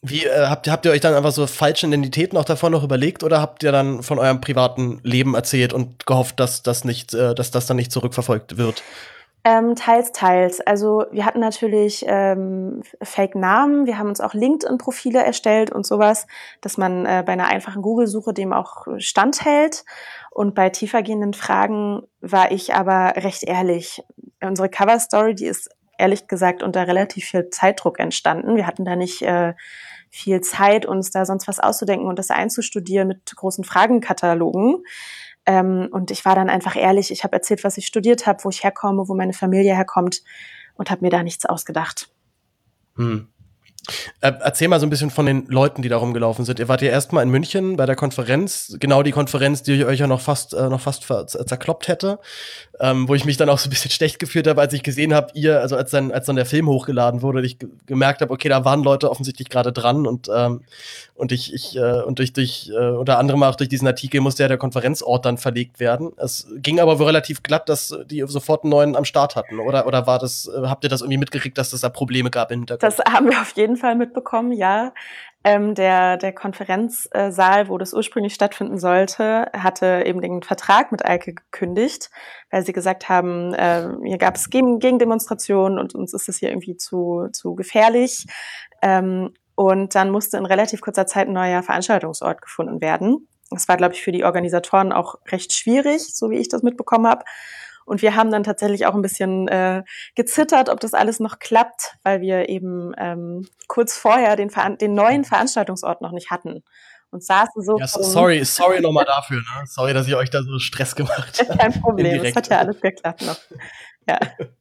Wie, äh, habt, habt ihr euch dann einfach so falsche Identitäten auch davon noch überlegt oder habt ihr dann von eurem privaten Leben erzählt und gehofft, dass das nicht, äh, dass das dann nicht zurückverfolgt wird? Ähm, teils, teils. Also wir hatten natürlich ähm, Fake-Namen, wir haben uns auch LinkedIn-Profile erstellt und sowas, dass man äh, bei einer einfachen Google-Suche dem auch standhält. Und bei tiefergehenden Fragen war ich aber recht ehrlich. Unsere Cover-Story, die ist ehrlich gesagt unter relativ viel Zeitdruck entstanden. Wir hatten da nicht äh, viel Zeit, uns da sonst was auszudenken und das einzustudieren mit großen Fragenkatalogen. Ähm, und ich war dann einfach ehrlich, ich habe erzählt, was ich studiert habe, wo ich herkomme, wo meine Familie herkommt und habe mir da nichts ausgedacht. Hm. Äh, erzähl mal so ein bisschen von den Leuten, die da rumgelaufen sind. Ihr wart ja erstmal in München bei der Konferenz, genau die Konferenz, die euch ja noch fast äh, noch fast ver- zerkloppt hätte, ähm, wo ich mich dann auch so ein bisschen schlecht gefühlt habe, als ich gesehen habe, ihr, also als dann als dann der Film hochgeladen wurde, und ich g- gemerkt habe, okay, da waren Leute offensichtlich gerade dran und ähm, und ich ich äh, und durch durch äh, unter anderem auch durch diesen Artikel musste ja der Konferenzort dann verlegt werden. Es ging aber wohl relativ glatt, dass die sofort einen neuen am Start hatten, oder oder war das äh, habt ihr das irgendwie mitgekriegt, dass es da Probleme gab im Hintergrund? Das haben wir auf jeden Fall mitbekommen, ja. Ähm, der, der Konferenzsaal, wo das ursprünglich stattfinden sollte, hatte eben den Vertrag mit Eike gekündigt, weil sie gesagt haben, äh, hier gab es Gegen- Gegendemonstrationen und uns ist das hier irgendwie zu, zu gefährlich. Ähm, und dann musste in relativ kurzer Zeit ein neuer Veranstaltungsort gefunden werden. Das war, glaube ich, für die Organisatoren auch recht schwierig, so wie ich das mitbekommen habe. Und wir haben dann tatsächlich auch ein bisschen äh, gezittert, ob das alles noch klappt, weil wir eben ähm, kurz vorher den, Veran- den neuen Veranstaltungsort noch nicht hatten. Und saßen so. Ja, so, sorry, sorry nochmal dafür, ne? Sorry, dass ich euch da so Stress gemacht habe. Kein Problem, es hat ja alles geklappt noch. Ja.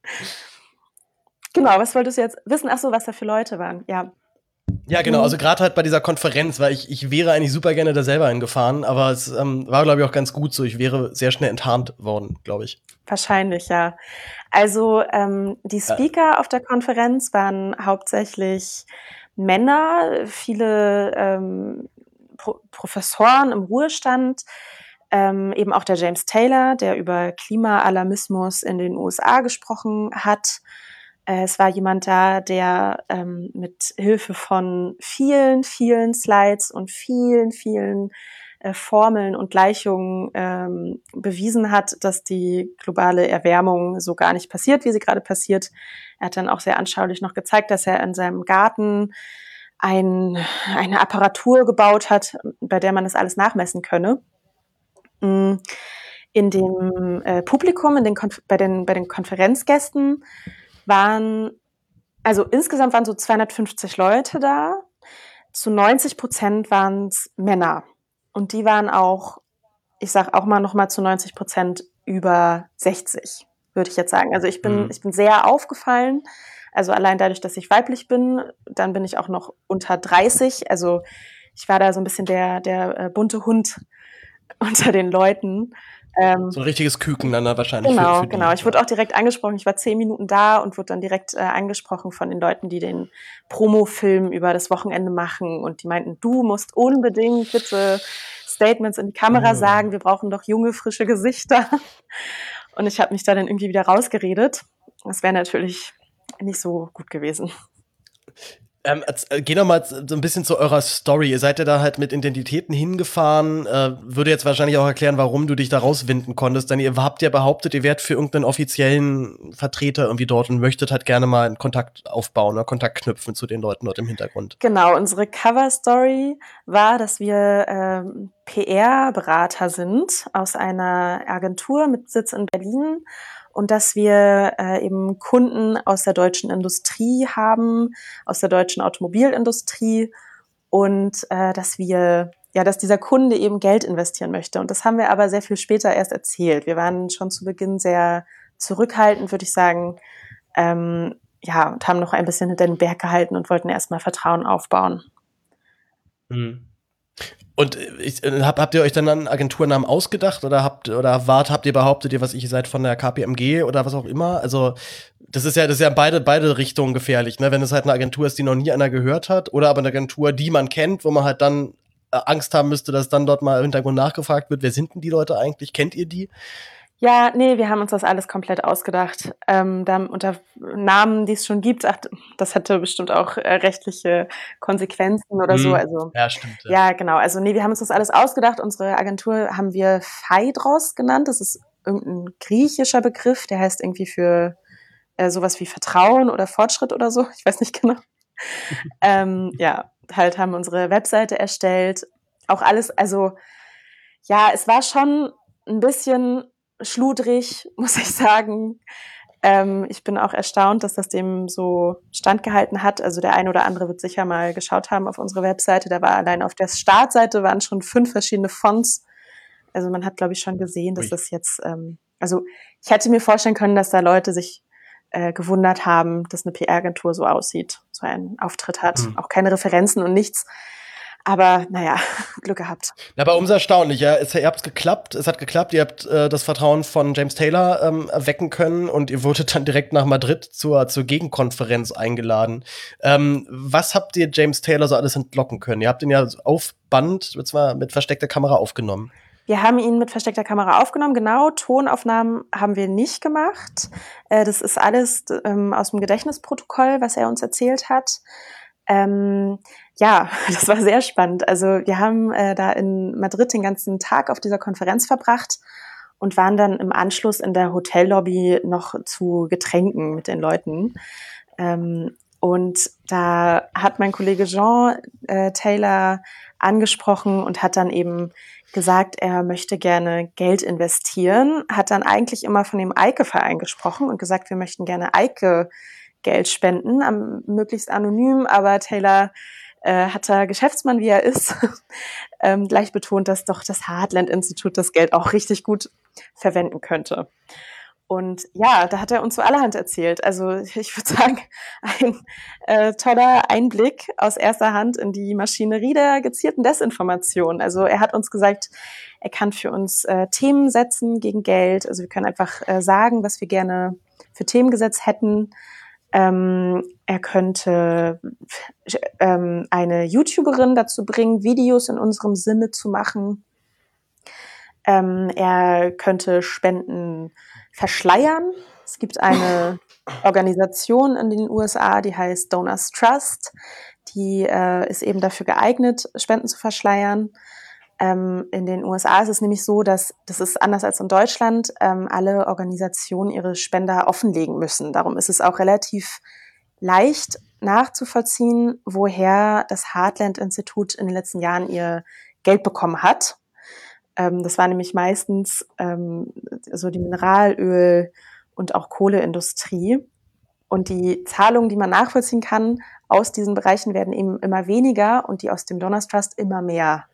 Genau, was wolltest du jetzt wissen? Ach so, was da für Leute waren, ja. Ja, genau, also gerade halt bei dieser Konferenz, weil ich, ich wäre eigentlich super gerne da selber hingefahren, aber es ähm, war, glaube ich, auch ganz gut so. Ich wäre sehr schnell enttarnt worden, glaube ich. Wahrscheinlich, ja. Also ähm, die Speaker auf der Konferenz waren hauptsächlich Männer, viele ähm, Pro- Professoren im Ruhestand, ähm, eben auch der James Taylor, der über Klimaalarmismus in den U S A gesprochen hat. Äh, es war jemand da, der ähm, mit Hilfe von vielen, vielen Slides und vielen, vielen äh, Formeln und Gleichungen ähm, bewiesen hat, dass die globale Erwärmung so gar nicht passiert, wie sie gerade passiert. Er hat dann auch sehr anschaulich noch gezeigt, dass er in seinem Garten ein, eine Apparatur gebaut hat, bei der man das alles nachmessen könne. In dem äh, Publikum, in den Konf- bei, den, bei den Konferenzgästen waren, also insgesamt waren so zweihundertfünfzig Leute da. Zu neunzig Prozent waren es Männer. Und die waren auch, ich sag auch mal noch mal zu neunzig Prozent über sechzig, würde ich jetzt sagen. Also ich bin, Mhm. ich bin sehr aufgefallen. Also allein dadurch, dass ich weiblich bin, dann bin ich auch noch unter dreißig. Also ich war da so ein bisschen der, der äh, bunte Hund unter den Leuten. Ähm, So ein richtiges Küken dann da wahrscheinlich. Genau, für, für die, genau. Ich wurde auch direkt angesprochen. Ich war zehn Minuten da und wurde dann direkt äh, angesprochen von den Leuten, die den Promofilm über das Wochenende machen. Und die meinten, du musst unbedingt bitte Statements in die Kamera Ja. sagen. Wir brauchen doch junge, frische Gesichter. Und ich habe mich da dann irgendwie wieder rausgeredet. Das wäre natürlich nicht so gut gewesen. Ähm, als, äh, geh noch mal so ein bisschen zu eurer Story. Ihr seid ja da halt mit Identitäten hingefahren. Äh, würde jetzt wahrscheinlich auch erklären, warum du dich da rauswinden konntest. Denn ihr habt ja behauptet, ihr wärt für irgendeinen offiziellen Vertreter irgendwie dort und möchtet halt gerne mal einen Kontakt aufbauen oder Kontakt knüpfen zu den Leuten dort im Hintergrund. Genau, unsere Cover-Story war, dass wir ähm, P R-Berater sind aus einer Agentur mit Sitz in Berlin und dass wir äh, eben Kunden aus der deutschen Industrie haben, aus der deutschen Automobilindustrie und äh, dass wir, ja, dass dieser Kunde eben Geld investieren möchte. Und das haben wir aber sehr viel später erst erzählt. Wir waren schon zu Beginn sehr zurückhaltend, würde ich sagen, ähm, ja, und haben noch ein bisschen hinter den Berg gehalten und wollten erstmal Vertrauen aufbauen. Mhm. Und ich, hab, habt ihr euch dann einen Agenturnamen ausgedacht oder habt oder wart, habt ihr behauptet, ihr was ich ihr seid von der K P M G oder was auch immer? Also das ist ja das ist ja in beide beide Richtungen gefährlich, ne? Wenn es halt eine Agentur ist, die noch nie einer gehört hat, oder aber eine Agentur, die man kennt, wo man halt dann äh, Angst haben müsste, dass dann dort mal im Hintergrund nachgefragt wird, wer sind denn die Leute eigentlich? Kennt ihr die? Ja, nee, wir haben uns das alles komplett ausgedacht. Ähm, da unter Namen, die es schon gibt, ach, das hätte bestimmt auch äh, rechtliche Konsequenzen oder so. Hm. Also Ja, stimmt. Ja. ja, genau. Also nee, wir haben uns das alles ausgedacht. Unsere Agentur haben wir Phaidros genannt. Das ist irgendein griechischer Begriff, der heißt irgendwie für äh, sowas wie Vertrauen oder Fortschritt oder so. Ich weiß nicht genau. ähm, ja, halt haben unsere Webseite erstellt. Auch alles, also ja, es war schon ein bisschen schludrig, muss ich sagen. Ähm, ich bin auch erstaunt, dass das dem so standgehalten hat. Also der eine oder andere wird sicher mal geschaut haben auf unsere Webseite. Da war allein auf der Startseite waren schon fünf verschiedene Fonts. Also man hat, glaube ich, schon gesehen, dass Ui. das jetzt, ähm, also ich hätte mir vorstellen können, dass da Leute sich äh, gewundert haben, dass eine P R-Agentur so aussieht, so einen Auftritt hat. Hm. Auch keine Referenzen und nichts. Aber naja, Glück gehabt. Aber umso erstaunlicher, es, ihr habt es geklappt, es hat geklappt, ihr habt äh, das Vertrauen von James Taylor ähm, erwecken können und ihr wurdet dann direkt nach Madrid zur, zur Gegenkonferenz eingeladen. Ähm, was habt ihr James Taylor so alles entlocken können? Ihr habt ihn ja auf Band, mit, zwar mit versteckter Kamera aufgenommen. Wir haben ihn mit versteckter Kamera aufgenommen, genau. Tonaufnahmen haben wir nicht gemacht. Äh, das ist alles ähm, aus dem Gedächtnisprotokoll, was er uns erzählt hat. Ähm, ja, das war sehr spannend. Also wir haben äh, da in Madrid den ganzen Tag auf dieser Konferenz verbracht und waren dann im Anschluss in der Hotellobby noch zu Getränken mit den Leuten. Ähm, und da hat mein Kollege Jean äh, Taylor angesprochen und hat dann eben gesagt, er möchte gerne Geld investieren, hat dann eigentlich immer von dem Eike-Verein gesprochen und gesagt, wir möchten gerne Eike Geld spenden, am, möglichst anonym, aber Taylor äh, hat da Geschäftsmann, wie er ist, ähm, gleich betont, dass doch das Heartland-Institut das Geld auch richtig gut verwenden könnte. Und ja, da hat er uns so allerhand erzählt. Also ich würde sagen, ein äh, toller Einblick aus erster Hand in die Maschinerie der gezielten Desinformation. Also er hat uns gesagt, er kann für uns äh, Themen setzen gegen Geld. Also wir können einfach äh, sagen, was wir gerne für Themen gesetzt hätten. Ähm, er könnte ähm, eine YouTuberin dazu bringen, Videos in unserem Sinne zu machen. Ähm, er könnte Spenden verschleiern. Es gibt eine Organisation in den U S A, die heißt Donors Trust. Die äh, ist eben dafür geeignet, Spenden zu verschleiern. Ähm, in den U S A ist es nämlich so, dass, das ist anders als in Deutschland, ähm, alle Organisationen ihre Spender offenlegen müssen. Darum ist es auch relativ leicht nachzuvollziehen, woher das Heartland-Institut in den letzten Jahren ihr Geld bekommen hat. Ähm, das war nämlich meistens ähm, so die Mineralöl- und auch Kohleindustrie. Und die Zahlungen, die man nachvollziehen kann aus diesen Bereichen, werden eben immer weniger und die aus dem Donors Trust immer mehr.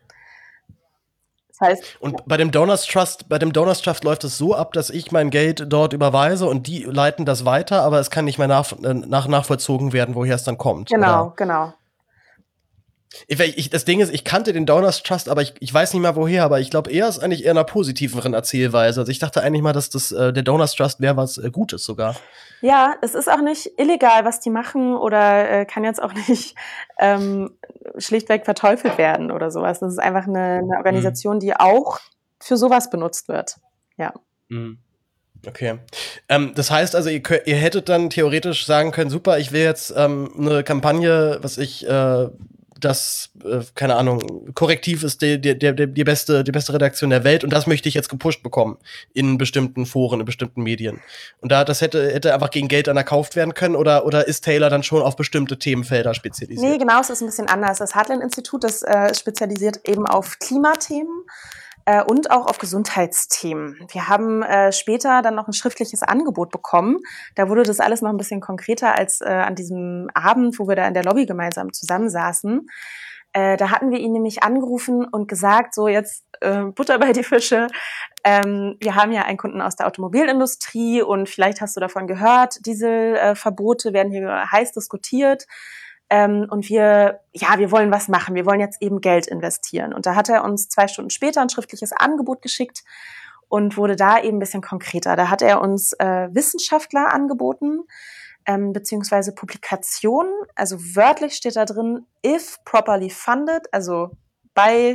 Das heißt, und ja. bei dem Donors Trust, bei dem Donors Trust läuft es so ab, dass ich mein Geld dort überweise und die leiten das weiter, aber es kann nicht mehr nach, nach, nachvollzogen werden, woher es dann kommt. Genau, oder? genau. Ich, ich, das Ding ist, ich kannte den Donors Trust, aber ich, ich weiß nicht mal woher, aber ich glaube, er ist eigentlich eher einer positiveren Erzählweise. Also ich dachte eigentlich mal, dass das äh, der Donors Trust wäre was äh, Gutes sogar. Ja, es ist auch nicht illegal, was die machen oder äh, kann jetzt auch nicht ähm, schlichtweg verteufelt werden oder sowas. Das ist einfach eine, eine Organisation, die auch für sowas benutzt wird. Ja. Mhm. Okay. Ähm, das heißt also, ihr, könnt, ihr hättet dann theoretisch sagen können, super, ich will jetzt ähm, eine Kampagne, was ich äh, das, äh, keine Ahnung, Korrektiv ist die, die, die, die, beste, die beste Redaktion der Welt und das möchte ich jetzt gepusht bekommen in bestimmten Foren, in bestimmten Medien. Und da das hätte, hätte einfach gegen Geld dann erkauft werden können oder, oder ist Taylor dann schon auf bestimmte Themenfelder spezialisiert? Nee, genau, es ist ein bisschen anders. Das Heartland-Institut, das äh, spezialisiert eben auf Klimathemen äh, und auch auf Gesundheitsthemen. Wir haben äh, später dann noch ein schriftliches Angebot bekommen. Da wurde das alles noch ein bisschen konkreter als äh, an diesem Abend, wo wir da in der Lobby gemeinsam zusammensaßen. Äh, da hatten wir ihn nämlich angerufen und gesagt, so jetzt äh, Butter bei die Fische. Ähm, wir haben ja einen Kunden aus der Automobilindustrie und vielleicht hast du davon gehört, Dieselverbote werden hier heiß diskutiert. Ähm, und wir, ja, wir wollen was machen. Wir wollen jetzt eben Geld investieren. Und da hat er uns zwei Stunden später ein schriftliches Angebot geschickt und wurde da eben ein bisschen konkreter. Da hat er uns äh, Wissenschaftler angeboten, ähm, beziehungsweise Publikationen. Also wörtlich steht da drin, if properly funded, also bei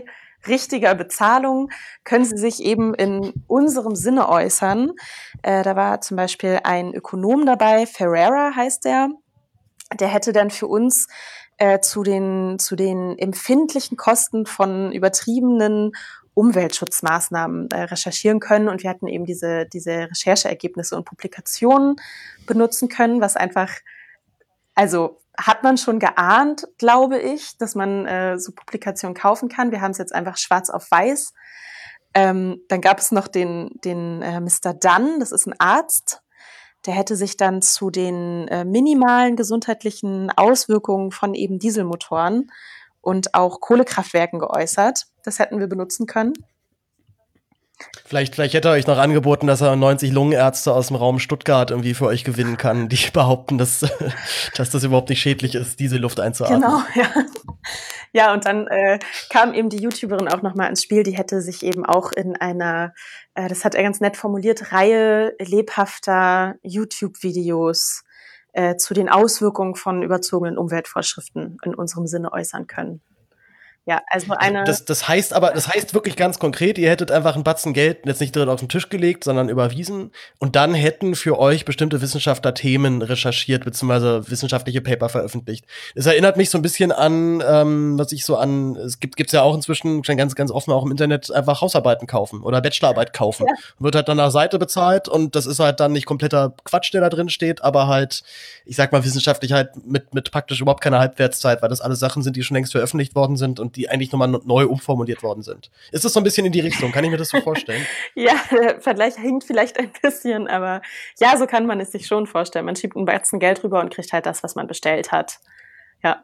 richtiger Bezahlung können sie sich eben in unserem Sinne äußern. Äh, da war zum Beispiel ein Ökonom dabei, Ferreira heißt der. Der hätte dann für uns äh, zu den, zu den empfindlichen Kosten von übertriebenen Umweltschutzmaßnahmen äh, recherchieren können. Und wir hatten eben diese, diese Rechercheergebnisse und Publikationen benutzen können, was einfach, also hat man schon geahnt, glaube ich, dass man äh, so Publikationen kaufen kann. Wir haben es jetzt einfach schwarz auf weiß. Ähm, dann gab es noch den, den äh, Mister Dunn, das ist ein Arzt. Der hätte sich dann zu den äh, minimalen gesundheitlichen Auswirkungen von eben Dieselmotoren und auch Kohlekraftwerken geäußert. Das hätten wir benutzen können. Vielleicht, vielleicht hätte er euch noch angeboten, dass er neunzig Lungenärzte aus dem Raum Stuttgart irgendwie für euch gewinnen kann, die behaupten, dass, dass das überhaupt nicht schädlich ist, diese Luft einzuatmen. Genau, ja. Ja, und dann äh, kam eben die YouTuberin auch nochmal ins Spiel, die hätte sich eben auch in einer, äh, das hat er ganz nett formuliert, Reihe lebhafter YouTube-Videos äh, zu den Auswirkungen von überzogenen Umweltvorschriften in unserem Sinne äußern können. Ja, also eine. Das, das heißt aber, das heißt wirklich ganz konkret, ihr hättet einfach einen Batzen Geld jetzt nicht direkt auf den Tisch gelegt, sondern überwiesen und dann hätten für euch bestimmte Wissenschaftler Themen recherchiert bzw. wissenschaftliche Paper veröffentlicht. Es erinnert mich so ein bisschen an, ähm, was ich so an, es gibt gibt's ja auch inzwischen schon ganz ganz offen auch im Internet einfach Hausarbeiten kaufen oder Bachelorarbeit kaufen. Ja. Wird halt dann nach Seite bezahlt und das ist halt dann nicht kompletter Quatsch, der da drin steht, aber halt, ich sag mal wissenschaftlich halt mit mit praktisch überhaupt keiner Halbwertszeit, weil das alles Sachen sind, die schon längst veröffentlicht worden sind und die eigentlich nochmal neu umformuliert worden sind. Ist das so ein bisschen in die Richtung? Kann ich mir das so vorstellen? Ja, der Vergleich hinkt vielleicht ein bisschen, aber ja, so kann man es sich schon vorstellen. Man schiebt einen Batzen Geld rüber und kriegt halt das, was man bestellt hat. Ja.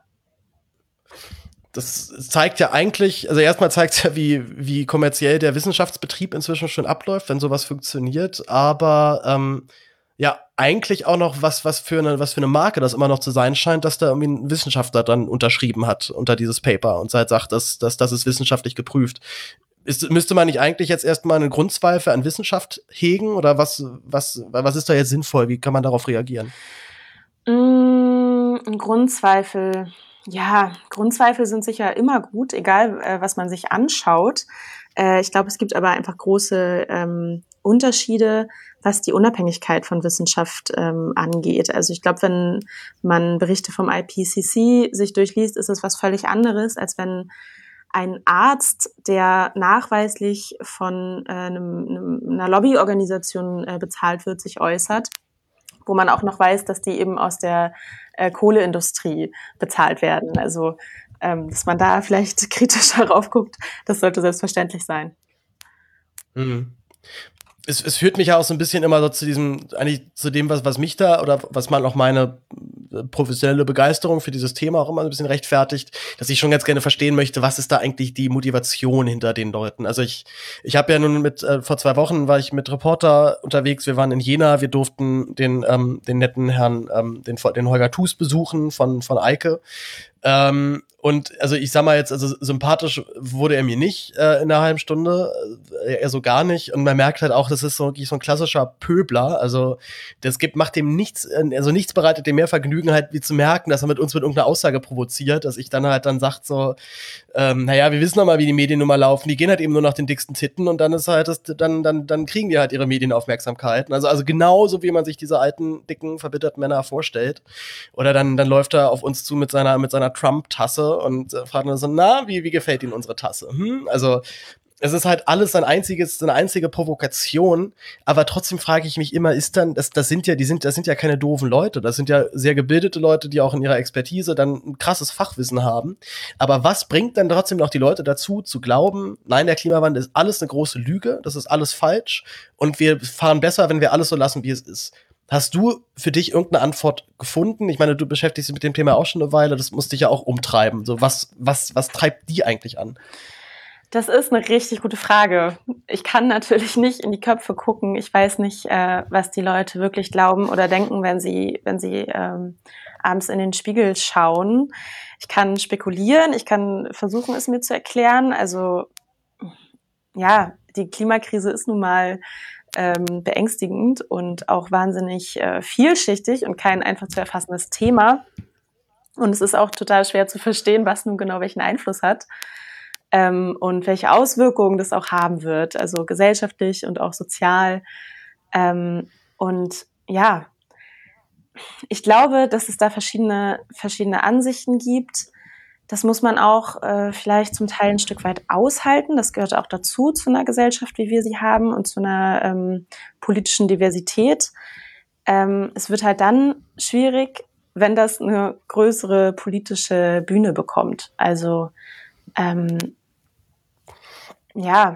Das zeigt ja eigentlich, also erstmal zeigt es ja, wie, wie kommerziell der Wissenschaftsbetrieb inzwischen schon abläuft, wenn sowas funktioniert, aber ähm, ja, eigentlich auch noch was, was für eine, was für eine Marke das immer noch zu sein scheint, dass da irgendwie ein Wissenschaftler dann unterschrieben hat unter dieses Paper und halt sagt, dass, dass das ist wissenschaftlich geprüft. Ist, müsste man nicht eigentlich jetzt erstmal eine Grundzweifel an Wissenschaft hegen oder was, was, was ist da jetzt sinnvoll? Wie kann man darauf reagieren? Mmh, ein Grundzweifel. Ja, Grundzweifel sind sicher immer gut, egal äh, was man sich anschaut. Äh, ich glaube, es gibt aber einfach große ähm, Unterschiede, was die Unabhängigkeit von Wissenschaft ähm, angeht. Also ich glaube, wenn man Berichte vom I P C C sich durchliest, ist es was völlig anderes, als wenn ein Arzt, der nachweislich von äh, einem, einem, einer Lobbyorganisation äh, bezahlt wird, sich äußert, wo man auch noch weiß, dass die eben aus der äh, Kohleindustrie bezahlt werden. Also ähm, dass man da vielleicht kritischer drauf guckt, das sollte selbstverständlich sein. Mhm. Es, es führt mich ja auch so ein bisschen immer so zu diesem, eigentlich zu dem, was, was mich da oder was man auch meine professionelle Begeisterung für dieses Thema auch immer ein bisschen rechtfertigt, dass ich schon ganz gerne verstehen möchte, was ist da eigentlich die Motivation hinter den Leuten. Also ich ich habe ja nun mit, äh, vor zwei Wochen war ich mit Reporter unterwegs, wir waren in Jena, wir durften den ähm, den netten Herrn, ähm, den, den Holger Thus besuchen von von Eike. Ähm, und also ich sag mal jetzt, also sympathisch wurde er mir nicht äh, in einer halben Stunde, äh, eher so gar nicht. Und man merkt halt auch, das ist so wirklich so ein klassischer Pöbler. Also das gibt, macht dem nichts, also nichts bereitet dem mehr Vergnügen halt, wie zu merken, dass er mit uns mit irgendeiner Aussage provoziert, dass ich dann halt dann sagt so, ähm, naja, wir wissen doch mal, wie die Medien nun mal laufen. Die gehen halt eben nur nach den dicksten Titten und dann ist halt das, dann dann dann kriegen die halt ihre Medienaufmerksamkeit. Also also genauso wie man sich diese alten dicken verbitterten Männer vorstellt. Oder dann dann läuft er auf uns zu mit seiner mit seiner Trump-Tasse und äh, fragt uns so, na, wie, wie gefällt Ihnen unsere Tasse? Hm? Also, es ist halt alles ein einziges, eine einzige Provokation, aber trotzdem frage ich mich immer, ist dann, das, das sind ja, die sind, das sind ja keine doofen Leute, das sind ja sehr gebildete Leute, die auch in ihrer Expertise dann ein krasses Fachwissen haben, aber was bringt dann trotzdem noch die Leute dazu, zu glauben, nein, der Klimawandel ist alles eine große Lüge, das ist alles falsch und wir fahren besser, wenn wir alles so lassen, wie es ist. Hast du für dich irgendeine Antwort gefunden? Ich meine, du beschäftigst dich mit dem Thema auch schon eine Weile, das muss dich ja auch umtreiben. So, was, was, was treibt die eigentlich an? Das ist eine richtig gute Frage. Ich kann natürlich nicht in die Köpfe gucken. Ich weiß nicht, äh, was die Leute wirklich glauben oder denken, wenn sie, wenn sie ähm, abends in den Spiegel schauen. Ich kann spekulieren, ich kann versuchen, es mir zu erklären. Also ja, die Klimakrise ist nun mal Ähm, beängstigend und auch wahnsinnig äh, vielschichtig und kein einfach zu erfassendes Thema. Und es ist auch total schwer zu verstehen, was nun genau welchen Einfluss hat. ähm, und welche Auswirkungen das auch haben wird, also gesellschaftlich und auch sozial. Ähm, und ja, ich glaube, dass es da verschiedene, verschiedene Ansichten gibt. Das muss man auch äh, vielleicht zum Teil ein Stück weit aushalten. Das gehört auch dazu, zu einer Gesellschaft, wie wir sie haben, und zu einer ähm, politischen Diversität. Ähm, es wird halt dann schwierig, wenn das eine größere politische Bühne bekommt. Also ähm, ja,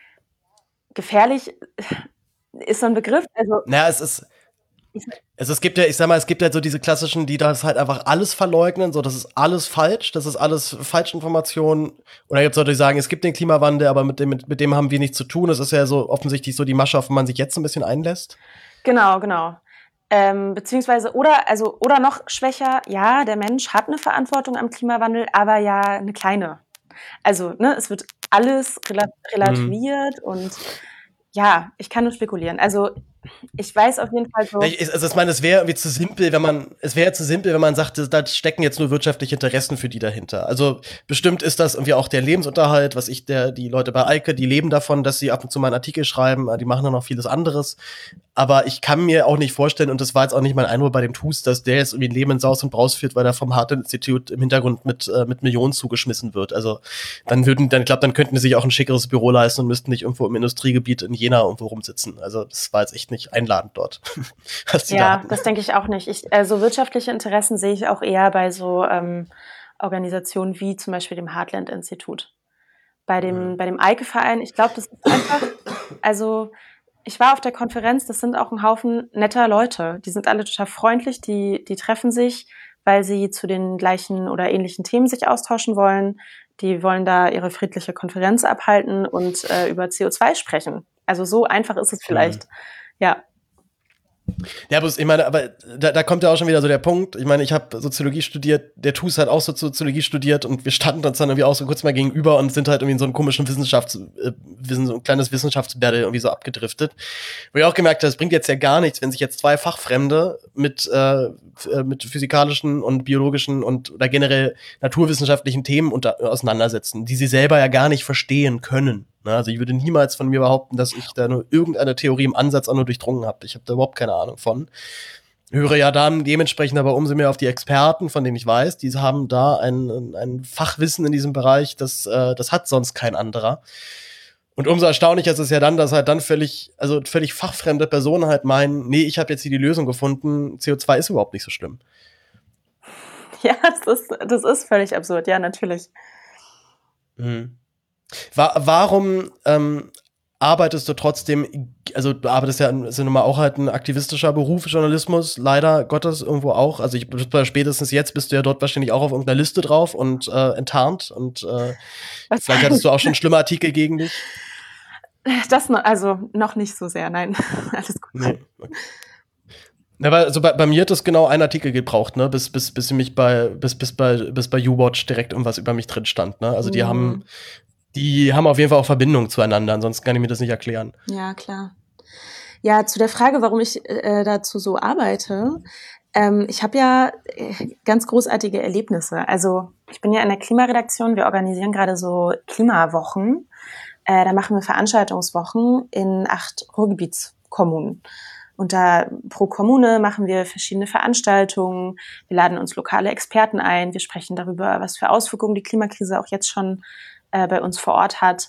gefährlich ist so ein Begriff. Also Naja, es ist Also es gibt ja, ich sag mal, es gibt ja so diese klassischen, die das halt einfach alles verleugnen, so das ist alles falsch, das ist alles Falschinformation. Oder jetzt sollte ich sagen, es gibt den Klimawandel, aber mit dem, mit, mit dem haben wir nichts zu tun. Das ist ja so offensichtlich so die Masche, auf die man sich jetzt so ein bisschen einlässt. Genau, genau. Ähm, beziehungsweise, oder, also, oder noch schwächer, ja, der Mensch hat eine Verantwortung am Klimawandel, aber ja eine kleine. Also, ne, es wird alles rela- relativiert mhm. und ja, ich kann nur spekulieren. Also, ich weiß auf jeden Fall so. Ja, ich, also ich meine, es wäre irgendwie zu simpel, wenn man, es wäre zu simpel, wenn man sagt, da stecken jetzt nur wirtschaftliche Interessen für die dahinter. Also bestimmt ist das irgendwie auch der Lebensunterhalt, was ich, der, die Leute bei Eike, die leben davon, dass sie ab und zu mal einen Artikel schreiben, die machen dann noch vieles anderes. Aber ich kann mir auch nicht vorstellen, und das war jetzt auch nicht mein Eindruck bei dem Tus, dass der jetzt irgendwie ein Leben in Saus und Braus führt, weil er vom Heartland-Institut im Hintergrund mit, äh, mit Millionen zugeschmissen wird. Also dann würden, dann, ich glaube, dann könnten die sich auch ein schickeres Büro leisten und müssten nicht irgendwo im Industriegebiet in Jena irgendwo rumsitzen. Also das war jetzt echt nicht einladend dort. Ja, da das denke ich auch nicht. Ich, also wirtschaftliche Interessen sehe ich auch eher bei so ähm, Organisationen wie zum Beispiel dem Heartland-Institut. Bei dem, mhm. bei dem Eike-Verein, ich glaube, das ist einfach, also ich war auf der Konferenz, das sind auch ein Haufen netter Leute. Die sind alle total freundlich, die, die treffen sich, weil sie zu den gleichen oder ähnlichen Themen sich austauschen wollen. Die wollen da ihre friedliche Konferenz abhalten und äh, über C O zwei sprechen. Also so einfach ist es vielleicht. Mhm. Ja. Ja, bloß, ich meine, aber da, da kommt ja auch schon wieder so der Punkt. Ich meine, ich habe Soziologie studiert, der Tus hat auch so Soziologie studiert und wir standen uns dann irgendwie auch so kurz mal gegenüber und sind halt irgendwie in so einem komischen Wissenschafts-, äh, so ein kleines Wissenschaftsbattle irgendwie so abgedriftet. Wo ich auch gemerkt habe, es bringt jetzt ja gar nichts, wenn sich jetzt zwei Fachfremde mit, äh, mit physikalischen und biologischen und oder generell naturwissenschaftlichen Themen unter, auseinandersetzen, die sie selber ja gar nicht verstehen können. Also ich würde niemals von mir behaupten, dass ich da nur irgendeine Theorie im Ansatz auch nur durchdrungen habe. Ich habe da überhaupt keine Ahnung von. Höre ja dann dementsprechend aber umso mehr auf die Experten, von denen ich weiß, die haben da ein, ein Fachwissen in diesem Bereich, das, äh, das hat sonst kein anderer. Und umso erstaunlicher ist es ja dann, dass halt dann völlig, also völlig fachfremde Personen halt meinen, nee, ich habe jetzt hier die Lösung gefunden, C O zwei ist überhaupt nicht so schlimm. Ja, das ist, das ist völlig absurd, ja, natürlich. Mhm. Warum ähm, arbeitest du trotzdem, also du arbeitest ja, ist ja nun mal auch halt ein aktivistischer Beruf, Journalismus, leider Gottes irgendwo auch, also ich, spätestens jetzt bist du ja dort wahrscheinlich auch auf irgendeiner Liste drauf und äh, enttarnt und äh, vielleicht hattest du auch schon schlimme Artikel gegen dich. Das noch, also noch nicht so sehr, nein, alles gut. Nee. Okay. Ja, weil also bei, bei mir hat das genau ein Artikel gebraucht, ne, bis bis bis mich bei bis bis bei bis bei YouWatch direkt irgendwas über mich drin stand, ne? Also die mhm. haben Die haben auf jeden Fall auch Verbindung zueinander, ansonsten kann ich mir das nicht erklären. Ja, klar. Ja, zu der Frage, warum ich äh, dazu so arbeite. Ähm, ich habe ja äh, ganz großartige Erlebnisse. Also ich bin ja in der Klimaredaktion, wir organisieren gerade so Klimawochen. Äh, da machen wir Veranstaltungswochen in acht Ruhrgebietskommunen. Und da pro Kommune machen wir verschiedene Veranstaltungen. Wir laden uns lokale Experten ein. Wir sprechen darüber, was für Auswirkungen die Klimakrise auch jetzt schon bei uns vor Ort hat.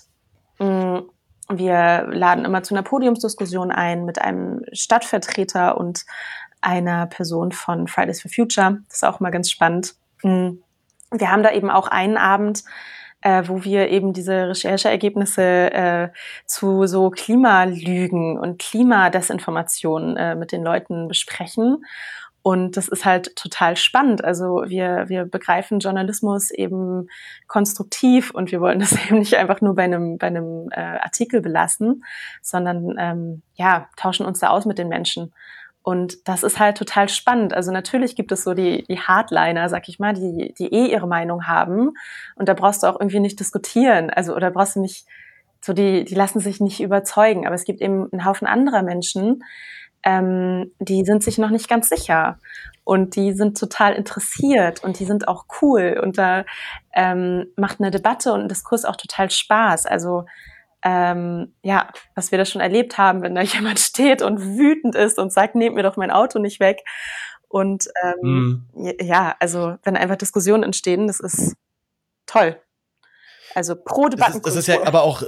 Wir laden immer zu einer Podiumsdiskussion ein mit einem Stadtvertreter und einer Person von Fridays for Future. Das ist auch mal ganz spannend. Wir haben da eben auch einen Abend, wo wir eben diese Rechercheergebnisse zu so Klimalügen und Klimadesinformationen mit den Leuten besprechen. Und das ist halt total spannend. Also wir, wir begreifen Journalismus eben konstruktiv und wir wollen das eben nicht einfach nur bei einem, bei einem äh, Artikel belassen, sondern ähm, ja, tauschen uns da aus mit den Menschen. Und das ist halt total spannend. Also natürlich gibt es so die, die Hardliner, sag ich mal, die, die eh ihre Meinung haben. Und da brauchst du auch irgendwie nicht diskutieren. Also, oder brauchst du nicht, so die, die lassen sich nicht überzeugen. Aber es gibt eben einen Haufen anderer Menschen, Ähm, die sind sich noch nicht ganz sicher. Und die sind total interessiert und die sind auch cool. Und da ähm, macht eine Debatte und ein Diskurs auch total Spaß. Also ähm, ja, was wir da schon erlebt haben, wenn da jemand steht und wütend ist und sagt, nehmt mir doch mein Auto nicht weg. Und ähm, mm. ja, also wenn einfach Diskussionen entstehen, das ist toll. Also pro Debattenkultur. Das ist, das ist ja aber auch,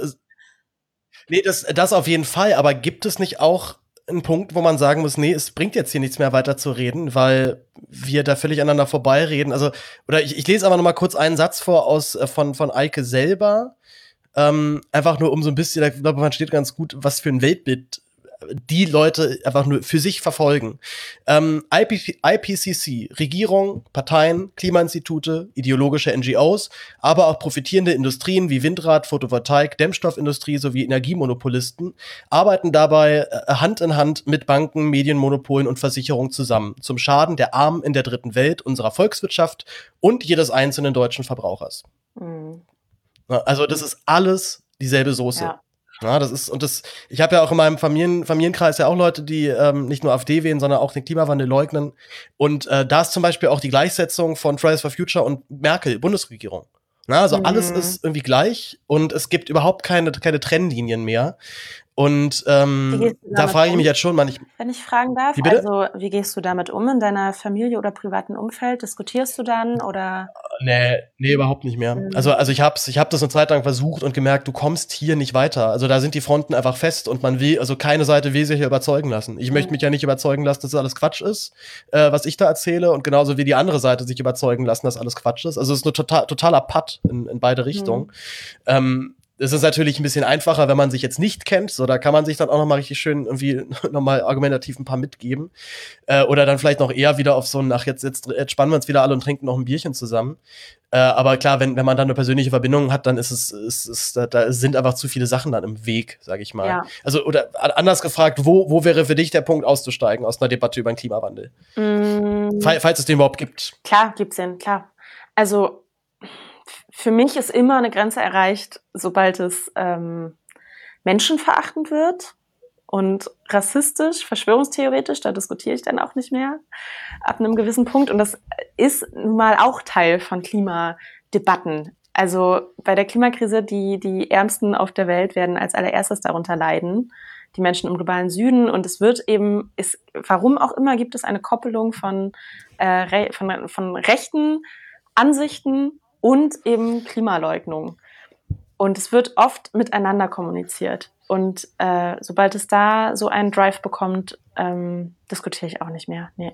nee, das, das auf jeden Fall, aber gibt es nicht auch einen Punkt, wo man sagen muss, nee, es bringt jetzt hier nichts mehr weiter zu reden, weil wir da völlig aneinander vorbeireden. Also, oder ich, ich lese aber noch mal kurz einen Satz vor aus äh, von, von Eike selber. Ähm, einfach nur um so ein bisschen, ich glaube, man steht ganz gut, was für ein Weltbild die Leute einfach nur für sich verfolgen. Ähm, I P C C, Regierung, Parteien, Klimainstitute, ideologische N G Os, aber auch profitierende Industrien wie Windrad, Photovoltaik, Dämmstoffindustrie sowie Energiemonopolisten arbeiten dabei äh, Hand in Hand mit Banken, Medienmonopolen und Versicherungen zusammen, zum Schaden der Armen in der dritten Welt, unserer Volkswirtschaft und jedes einzelnen deutschen Verbrauchers. Mhm. Also das ist alles dieselbe Soße. Ja. Ja, das ist, und das, ich habe ja auch in meinem Familien, Familienkreis ja auch Leute, die ähm, nicht nur AfD wählen, sondern auch den Klimawandel leugnen. Und äh, da ist zum Beispiel auch die Gleichsetzung von Fridays for Future und Merkel, Bundesregierung. Na, also mhm. alles ist irgendwie gleich und es gibt überhaupt keine, keine Trennlinien mehr. Und ähm, da frage ich mich jetzt schon mal nicht. Wenn ich fragen darf, wie also wie gehst du damit um in deiner Familie oder privaten Umfeld? Diskutierst du dann oder? Nee, nee, überhaupt nicht mehr. Mhm. Also, also ich hab's, ich hab das eine Zeit lang versucht und gemerkt, du kommst hier nicht weiter. Also da sind die Fronten einfach fest und man will, also keine Seite will sich hier überzeugen lassen. Ich mhm. möchte mich ja nicht überzeugen lassen, dass das alles Quatsch ist, äh, was ich da erzähle, und genauso wie die andere Seite sich überzeugen lassen, dass alles Quatsch ist. Also es ist ein total, totaler Putt in, in beide Richtungen. Mhm. Ähm, Es ist natürlich ein bisschen einfacher, wenn man sich jetzt nicht kennt. So, da kann man sich dann auch noch mal richtig schön irgendwie noch mal argumentativ ein paar mitgeben. Äh, oder dann vielleicht noch eher wieder auf so ein, ach, jetzt, jetzt, jetzt spannen wir uns wieder alle und trinken noch ein Bierchen zusammen. Äh, aber klar, wenn, wenn man dann eine persönliche Verbindung hat, dann ist es, ist, ist, da, da sind einfach zu viele Sachen dann im Weg, sag ich mal. Ja. Also, oder anders gefragt, wo, wo wäre für dich der Punkt auszusteigen aus einer Debatte über den Klimawandel? Mm. Fall, falls es den überhaupt gibt. Klar, gibt's den, klar. Also, für mich ist immer eine Grenze erreicht, sobald es ähm, menschenverachtend wird und rassistisch, verschwörungstheoretisch, da diskutiere ich dann auch nicht mehr ab einem gewissen Punkt. Und das ist nun mal auch Teil von Klimadebatten. Also bei der Klimakrise, die, die Ärmsten auf der Welt werden als allererstes darunter leiden, die Menschen im globalen Süden. Und es wird eben, ist, warum auch immer, gibt es eine Koppelung von, äh, von, von rechten Ansichten und eben Klimaleugnung. Und es wird oft miteinander kommuniziert. Und äh, sobald es da so einen Drive bekommt, ähm, diskutiere ich auch nicht mehr. Nee.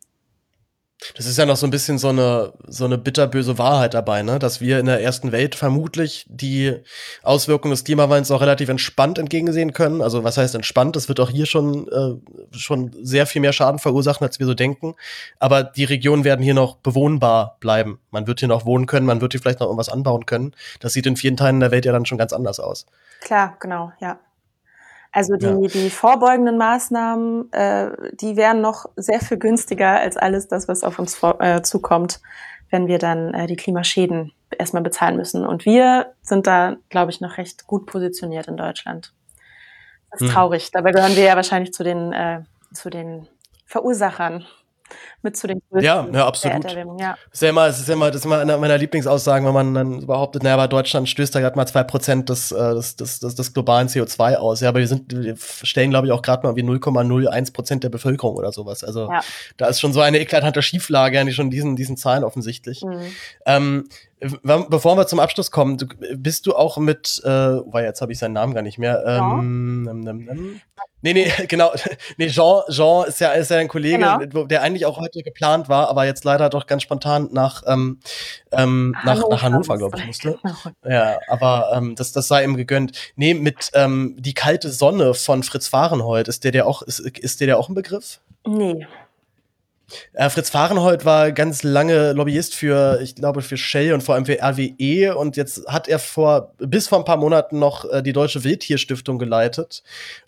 Das ist ja noch so ein bisschen so eine, so eine bitterböse Wahrheit dabei, ne? Dass wir in der ersten Welt vermutlich die Auswirkungen des Klimawandels auch relativ entspannt entgegensehen können. Also was heißt entspannt? Das wird auch hier schon, äh, schon sehr viel mehr Schaden verursachen, als wir so denken. Aber die Regionen werden hier noch bewohnbar bleiben. Man wird hier noch wohnen können, man wird hier vielleicht noch irgendwas anbauen können. Das sieht in vielen Teilen der Welt ja dann schon ganz anders aus. Klar, genau, ja. Also die, ja. die vorbeugenden Maßnahmen, äh, die wären noch sehr viel günstiger als alles das, was auf uns vor, äh, zukommt, wenn wir dann äh, die Klimaschäden erstmal bezahlen müssen. Und wir sind da, glaube ich, noch recht gut positioniert in Deutschland. Das ist hm. traurig. Dabei gehören wir ja wahrscheinlich zu den, äh, zu den Verursachern. Mit zu den größten ja, ja, absolut. Erderwärmung, ja. Das ist ja immer, das ist ja immer, das ist immer eine meiner Lieblingsaussagen, wenn man dann behauptet, naja, aber Deutschland stößt da gerade mal zwei Prozent des, des, des, des, des globalen C O zwei aus. Ja, aber wir sind, wir stellen, glaube ich, auch gerade mal wie null Komma null eins Prozent der Bevölkerung oder sowas. Also ja. Da ist schon so eine eklatante Schieflage, eigentlich schon diesen, diesen Zahlen offensichtlich. Mhm. Ähm, Bevor wir zum Abschluss kommen, du, bist du auch mit, äh, weil jetzt habe ich seinen Namen gar nicht mehr. Ähm, ja. ähm, ähm, ähm. Nee, nee, genau. Nee, Jean, Jean ist ja, ist ja ein Kollege, genau. der eigentlich auch heute geplant war, aber jetzt leider doch ganz spontan nach, ähm, ähm, nach, nach Hannover, glaube ich, musste. Genau. Ja, aber ähm, das, das sei ihm gegönnt. Nee, mit ähm, Die kalte Sonne von Fritz Fahrenhold, ist der der auch, ist, ist der der auch ein Begriff? Nee. Äh, Fritz Fahrenhold war ganz lange Lobbyist für, ich glaube, für Shell und vor allem für R W E, und jetzt hat er vor bis vor ein paar Monaten noch äh, die Deutsche Wildtierstiftung geleitet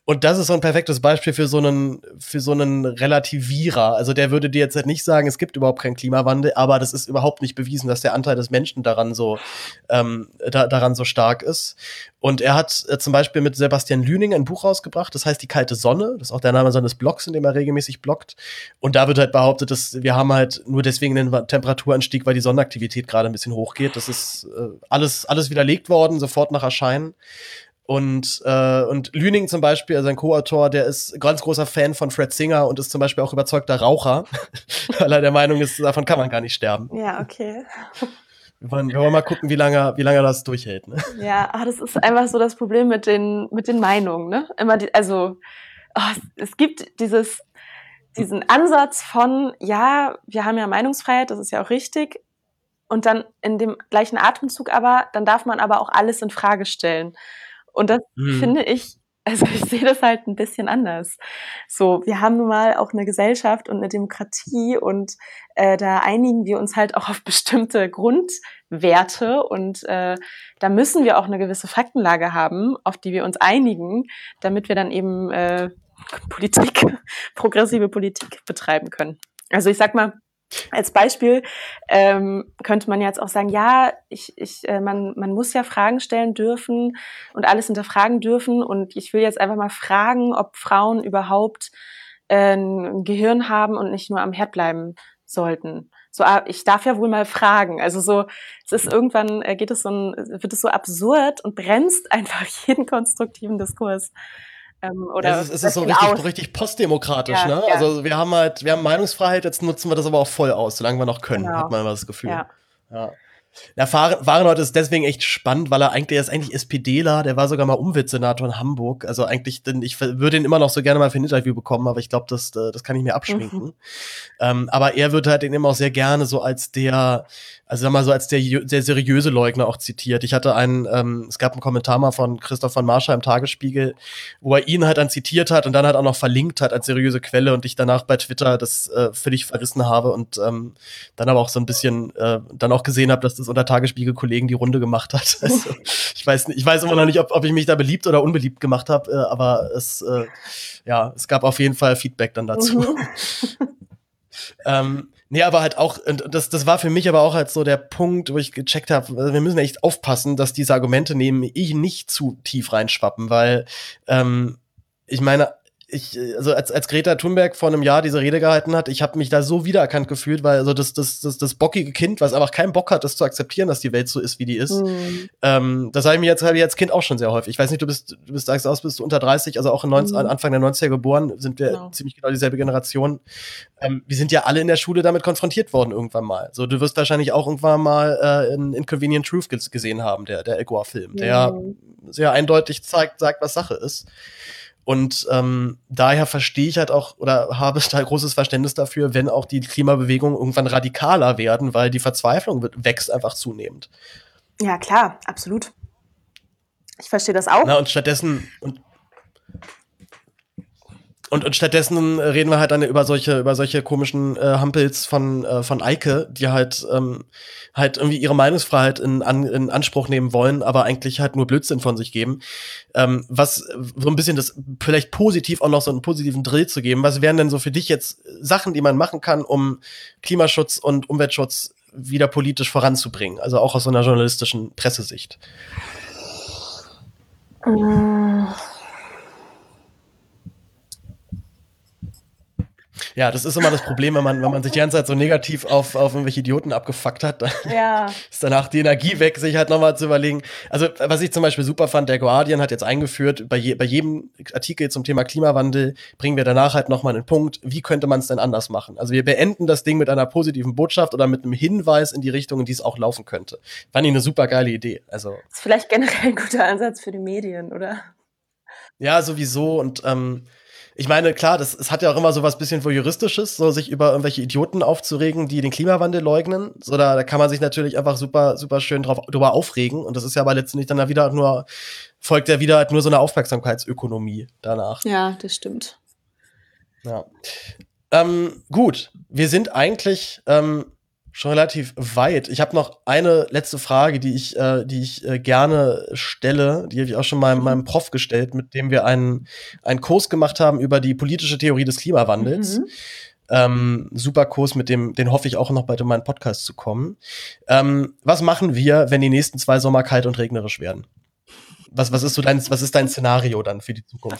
Und das ist so ein perfektes Beispiel für so einen, für so einen Relativierer. Also der würde dir jetzt halt nicht sagen, es gibt überhaupt keinen Klimawandel, aber das ist überhaupt nicht bewiesen, dass der Anteil des Menschen daran so, ähm, da, daran so stark ist. Und er hat äh, zum Beispiel mit Sebastian Lüning ein Buch rausgebracht, das heißt Die kalte Sonne. Das ist auch der Name seines Blogs, in dem er regelmäßig bloggt. Und da wird halt behauptet, dass wir haben halt nur deswegen den Temperaturanstieg, weil die Sonnenaktivität gerade ein bisschen hochgeht. Das ist äh, alles, alles widerlegt worden, sofort nach Erscheinen. Und, äh, und Lüning zum Beispiel, also sein Co-Autor, der ist ganz großer Fan von Fred Singer und ist zum Beispiel auch überzeugter Raucher, weil er der Meinung ist, davon kann man gar nicht sterben. Ja, okay. Wir wollen, wir wollen mal gucken, wie lange, wie lange das durchhält. Ne? Ja, ah, das ist einfach so das Problem mit den, mit den Meinungen. Ne? Immer die, also oh, es gibt dieses, diesen Ansatz von, ja, wir haben ja Meinungsfreiheit, das ist ja auch richtig. Und dann in dem gleichen Atemzug aber, dann darf man aber auch alles in Frage stellen. Und das mhm. finde ich, also ich sehe das halt ein bisschen anders. So, wir haben nun mal auch eine Gesellschaft und eine Demokratie und äh, da einigen wir uns halt auch auf bestimmte Grundwerte und äh, da müssen wir auch eine gewisse Faktenlage haben, auf die wir uns einigen, damit wir dann eben äh, Politik, progressive Politik betreiben können. Also ich sag mal, als Beispiel ähm, könnte man jetzt auch sagen, ja, ich, ich, äh, man, man muss ja Fragen stellen dürfen und alles hinterfragen dürfen und ich will jetzt einfach mal fragen, ob Frauen überhaupt äh, ein Gehirn haben und nicht nur am Herd bleiben sollten. So, ich darf ja wohl mal fragen. Also so, es ist irgendwann äh, geht es so ein, wird es so absurd und bremst einfach jeden konstruktiven Diskurs. Ähm, oder ja, es ist, es ist so richtig, richtig postdemokratisch, ja, ne? Ja. Also wir haben halt, wir haben Meinungsfreiheit, jetzt nutzen wir das aber auch voll aus, solange wir noch können, genau. Hat man immer das Gefühl. Ja. Ja. Na, Fahrenhold ist deswegen echt spannend, weil er eigentlich, er ist eigentlich SPDler, der war sogar mal Umweltsenator in Hamburg. Also eigentlich, denn ich würde ihn immer noch so gerne mal für ein Interview bekommen, aber ich glaube, das, das kann ich mir abschminken. Mhm. Ähm, aber er wird halt ihn immer auch sehr gerne so als der, also sag mal so als der, der seriöse Leugner auch zitiert. Ich hatte einen, ähm, es gab einen Kommentar mal von Christoph von Marscher im Tagesspiegel, wo er ihn halt dann zitiert hat und dann halt auch noch verlinkt hat als seriöse Quelle und ich danach bei Twitter das äh, völlig verrissen habe und ähm, dann aber auch so ein bisschen äh, dann auch gesehen habe, dass das unter Tagesspiegel-Kollegen die Runde gemacht hat. Also, ich weiß nicht, ich weiß immer noch nicht, ob, ob ich mich da beliebt oder unbeliebt gemacht habe, äh, aber es, äh, ja, es gab auf jeden Fall Feedback dann dazu. Mhm. ähm, nee, aber halt auch, und das, das war für mich aber auch halt so der Punkt, wo ich gecheckt habe, wir müssen echt aufpassen, dass diese Argumente neben ich nicht zu tief reinschwappen, weil ähm, ich meine, ich, also als, als Greta Thunberg vor einem Jahr diese Rede gehalten hat, ich habe mich da so wiedererkannt gefühlt, weil also das, das, das, das bockige Kind, was einfach keinen Bock hat, das zu akzeptieren, dass die Welt so ist, wie die ist. Mhm. Ähm, das habe ich mir jetzt, hab ich als Kind auch schon sehr häufig. Ich weiß nicht, du bist, du bist, sagst aus, bist du unter dreißig, also auch in neunzig, mhm. Anfang der neunziger geboren, sind wir genau. ziemlich genau dieselbe Generation. Ähm, wir sind ja alle in der Schule damit konfrontiert worden irgendwann mal. So, du wirst wahrscheinlich auch irgendwann mal äh, in Inconvenient Truth g- gesehen haben, der, der El Gore-Film, mhm. der sehr eindeutig zeigt, sagt, was Sache ist. Und ähm, daher verstehe ich halt auch oder habe da großes Verständnis dafür, wenn auch die Klimabewegungen irgendwann radikaler werden, weil die Verzweiflung wird, wächst einfach zunehmend. Ja, klar, absolut. Ich verstehe das auch. Na, und stattdessen und Und, und stattdessen reden wir halt dann über solche, über solche komischen äh, Hampels von, äh, von Eike, die halt, ähm, halt irgendwie ihre Meinungsfreiheit in, an, in Anspruch nehmen wollen, aber eigentlich halt nur Blödsinn von sich geben. Ähm, was so ein bisschen das, vielleicht positiv auch noch so einen positiven Drill zu geben. Was wären denn so für dich jetzt Sachen, die man machen kann, um Klimaschutz und Umweltschutz wieder politisch voranzubringen? Also auch aus so einer journalistischen Pressesicht. Mm. Ja, das ist immer das Problem, wenn man, wenn man sich die ganze Zeit so negativ auf, auf irgendwelche Idioten abgefuckt hat, dann ja. ist danach die Energie weg, sich halt nochmal zu überlegen. Also, was ich zum Beispiel super fand, der Guardian hat jetzt eingeführt, bei, je, bei jedem Artikel zum Thema Klimawandel bringen wir danach halt nochmal einen Punkt, wie könnte man es denn anders machen? Also wir beenden das Ding mit einer positiven Botschaft oder mit einem Hinweis in die Richtung, in die es auch laufen könnte. Fand ich eine super geile Idee. Also, das ist vielleicht generell ein guter Ansatz für die Medien, oder? Ja, sowieso und ähm, ich meine, klar, das, es hat ja auch immer so was bisschen Voyeuristisches, so sich über irgendwelche Idioten aufzuregen, die den Klimawandel leugnen. So, da, da kann man sich natürlich einfach super, super schön drauf, drüber aufregen. Und das ist ja aber letztendlich dann wieder nur, folgt ja wieder halt nur so eine Aufmerksamkeitsökonomie danach. Ja, das stimmt. Ja. Ähm, gut, wir sind eigentlich ähm, schon relativ weit. Ich habe noch eine letzte Frage, die ich, äh, die ich äh, gerne stelle. Die habe ich auch schon mal meinem Prof gestellt, mit dem wir einen, einen Kurs gemacht haben über die politische Theorie des Klimawandels. Mhm. Ähm, super Kurs, mit dem, den hoffe ich auch noch bald in meinen Podcast zu kommen. Ähm, was machen wir, wenn die nächsten zwei Sommer kalt und regnerisch werden? Was, was ist so dein, was ist dein Szenario dann für die Zukunft?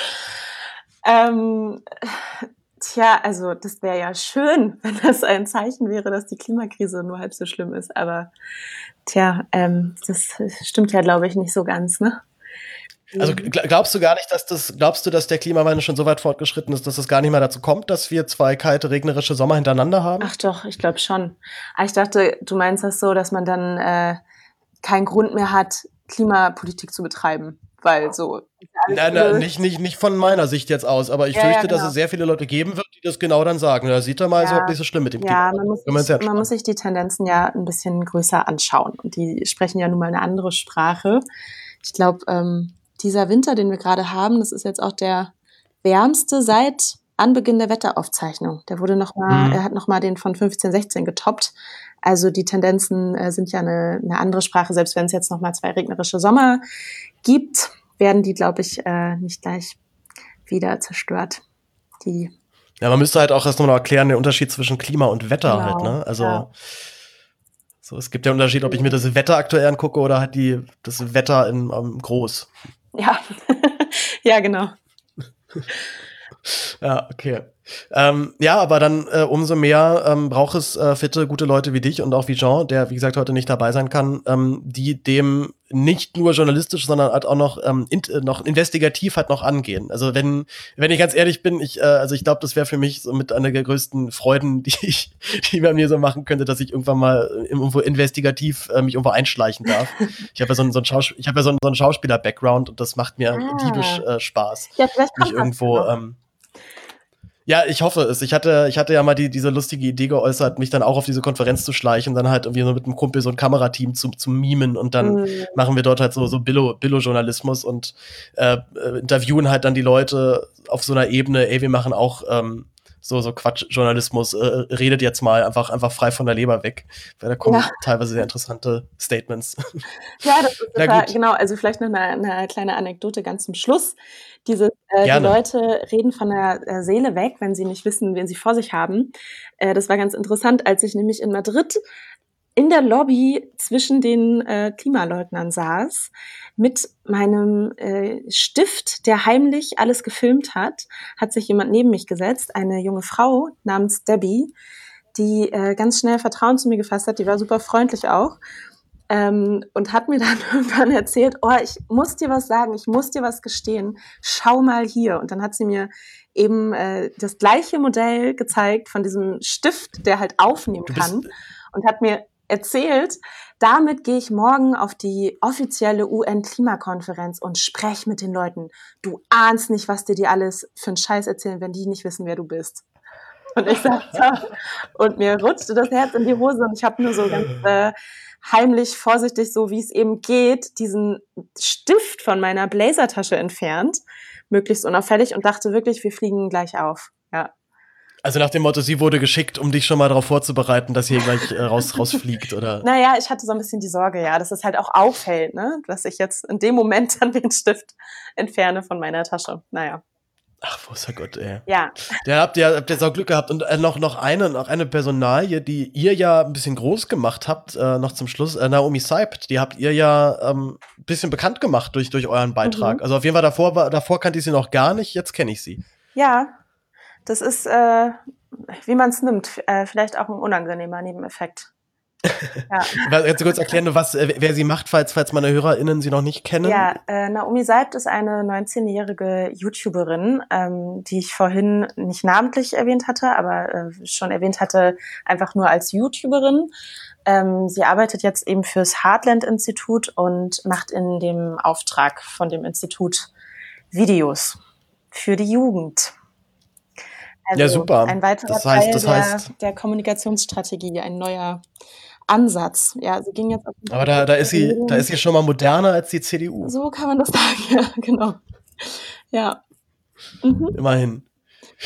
ähm, tja, also das wäre ja schön, wenn das ein Zeichen wäre, dass die Klimakrise nur halb so schlimm ist. Aber tja, ähm, das stimmt ja, glaube ich, nicht so ganz, ne? Also glaubst du gar nicht, dass das, glaubst du, dass der Klimawandel schon so weit fortgeschritten ist, dass es gar nicht mehr dazu kommt, dass wir zwei kalte, regnerische Sommer hintereinander haben? Ach doch, ich glaube schon. Aber ich dachte, du meinst das so, dass man dann äh, keinen Grund mehr hat, Klimapolitik zu betreiben, weil so. Nein, nein, nicht, nicht, nicht von meiner Sicht jetzt aus, aber ich ja, fürchte, ja, genau. dass es sehr viele Leute geben wird, die das genau dann sagen. Da sieht er mal, ja. ist überhaupt nicht so schlimm mit dem ja, Klima. Man muss, sich, man muss sich die Tendenzen ja ein bisschen größer anschauen. Und die sprechen ja nun mal eine andere Sprache. Ich glaube, ähm, dieser Winter, den wir gerade haben, das ist jetzt auch der wärmste seit Anbeginn der Wetteraufzeichnung. Der wurde noch mal, mhm. er hat noch mal den von fünfzehn, sechzehn getoppt. Also die Tendenzen äh, sind ja eine, eine andere Sprache. Selbst wenn es jetzt noch mal zwei regnerische Sommer gibt, werden die, glaube ich, äh, nicht gleich wieder zerstört. Die ja, man müsste halt auch erst noch mal erklären, den Unterschied zwischen Klima und Wetter genau, halt, ne? Also ja. so, es gibt ja einen Unterschied, ob ich mir das Wetter aktuell angucke oder halt die, das Wetter in um, groß. Ja, ja, genau. Ja, okay. Ähm, ja, aber dann äh, umso mehr ähm, braucht es äh, fitte, gute Leute wie dich und auch wie Jean, der, wie gesagt, heute nicht dabei sein kann, ähm, die dem nicht nur journalistisch, sondern halt auch noch, ähm, in, äh, noch investigativ halt noch angehen. Also wenn wenn ich ganz ehrlich bin, ich äh, also ich glaube, das wäre für mich so mit einer der größten Freuden, die ich, die man mir so machen könnte, dass ich irgendwann mal irgendwo investigativ äh, mich irgendwo einschleichen darf. Ich habe ja so einen so einen Schaus- ich habe ja so einen, so einen Schauspieler-Background und das macht mir ah. diebisch äh, Spaß. Ja, vielleicht kommt mich irgendwo ähm, ja, ich hoffe es. Ich hatte, ich hatte ja mal die, diese lustige Idee geäußert, mich dann auch auf diese Konferenz zu schleichen, dann halt irgendwie so mit einem Kumpel so ein Kamerateam zu, zu mimen und dann mhm. machen wir dort halt so, so Billo, Billo-Journalismus und äh, interviewen halt dann die Leute auf so einer Ebene, ey, wir machen auch ähm, so, so Quatsch-Journalismus, äh, redet jetzt mal einfach, einfach frei von der Leber weg, weil da kommen ja. teilweise sehr interessante Statements. Ja, das ist total, genau, also vielleicht noch eine, eine kleine Anekdote ganz zum Schluss. Diese, äh, die Leute reden von der äh, Seele weg, wenn sie nicht wissen, wen sie vor sich haben. Äh, das war ganz interessant, als ich nämlich in Madrid in der Lobby zwischen den äh, Klimaleugnern saß, mit meinem äh, Stift, der heimlich alles gefilmt hat, hat sich jemand neben mich gesetzt, eine junge Frau namens Debbie, die äh, ganz schnell Vertrauen zu mir gefasst hat, die war super freundlich auch. Ähm, und hat mir dann irgendwann erzählt, oh, ich muss dir was sagen, ich muss dir was gestehen, schau mal hier. Und dann hat sie mir eben äh, das gleiche Modell gezeigt von diesem Stift, der halt aufnehmen kann und hat mir erzählt, damit gehe ich morgen auf die offizielle U N-Klimakonferenz und spreche mit den Leuten. Du ahnst nicht, was dir die alles für einen Scheiß erzählen, wenn die nicht wissen, wer du bist. Und ich sagte, und mir rutschte das Herz in die Hose und ich habe nur so ganz äh, heimlich, vorsichtig, so wie es eben geht, diesen Stift von meiner Blazertasche entfernt, möglichst unauffällig und dachte wirklich, wir fliegen gleich auf. Ja. Also nach dem Motto, sie wurde geschickt, um dich schon mal darauf vorzubereiten, dass hier gleich äh, raus, rausfliegt, oder? Naja, ich hatte so ein bisschen die Sorge, ja, dass es halt auch auffällt, ne, dass ich jetzt in dem Moment dann den Stift entferne von meiner Tasche. Naja. Ach, großer Gott, ey. Ja. Da habt ihr, habt ihr jetzt auch Glück gehabt. Und äh, noch, noch eine, noch eine Personalie, die ihr ja ein bisschen groß gemacht habt, äh, noch zum Schluss, äh, Naomi Seibt, die habt ihr ja ähm, ein bisschen bekannt gemacht durch, durch euren Beitrag. Mhm. Also auf jeden Fall davor, war, davor kannte ich sie noch gar nicht, jetzt kenne ich sie. Ja, das ist, äh, wie man es nimmt, äh, vielleicht auch ein unangenehmer Nebeneffekt. Ja. Kannst du kurz erklären, was, wer sie macht, falls, falls meine HörerInnen sie noch nicht kennen? Ja, äh, Naomi Seibt ist eine neunzehnjährige YouTuberin, ähm, die ich vorhin nicht namentlich erwähnt hatte, aber äh, schon erwähnt hatte, einfach nur als YouTuberin. Ähm, sie arbeitet jetzt eben fürs Heartland-Institut und macht in dem Auftrag von dem Institut Videos für die Jugend. Also ja, super. Ein weiterer das heißt, Teil das heißt, der, der Kommunikationsstrategie, ein neuer Ansatz. Ja, sie ging jetzt auf aber da, da ist sie, da ist sie schon mal moderner als die C D U. So kann man das sagen, ja, genau. Ja. Mhm. Immerhin.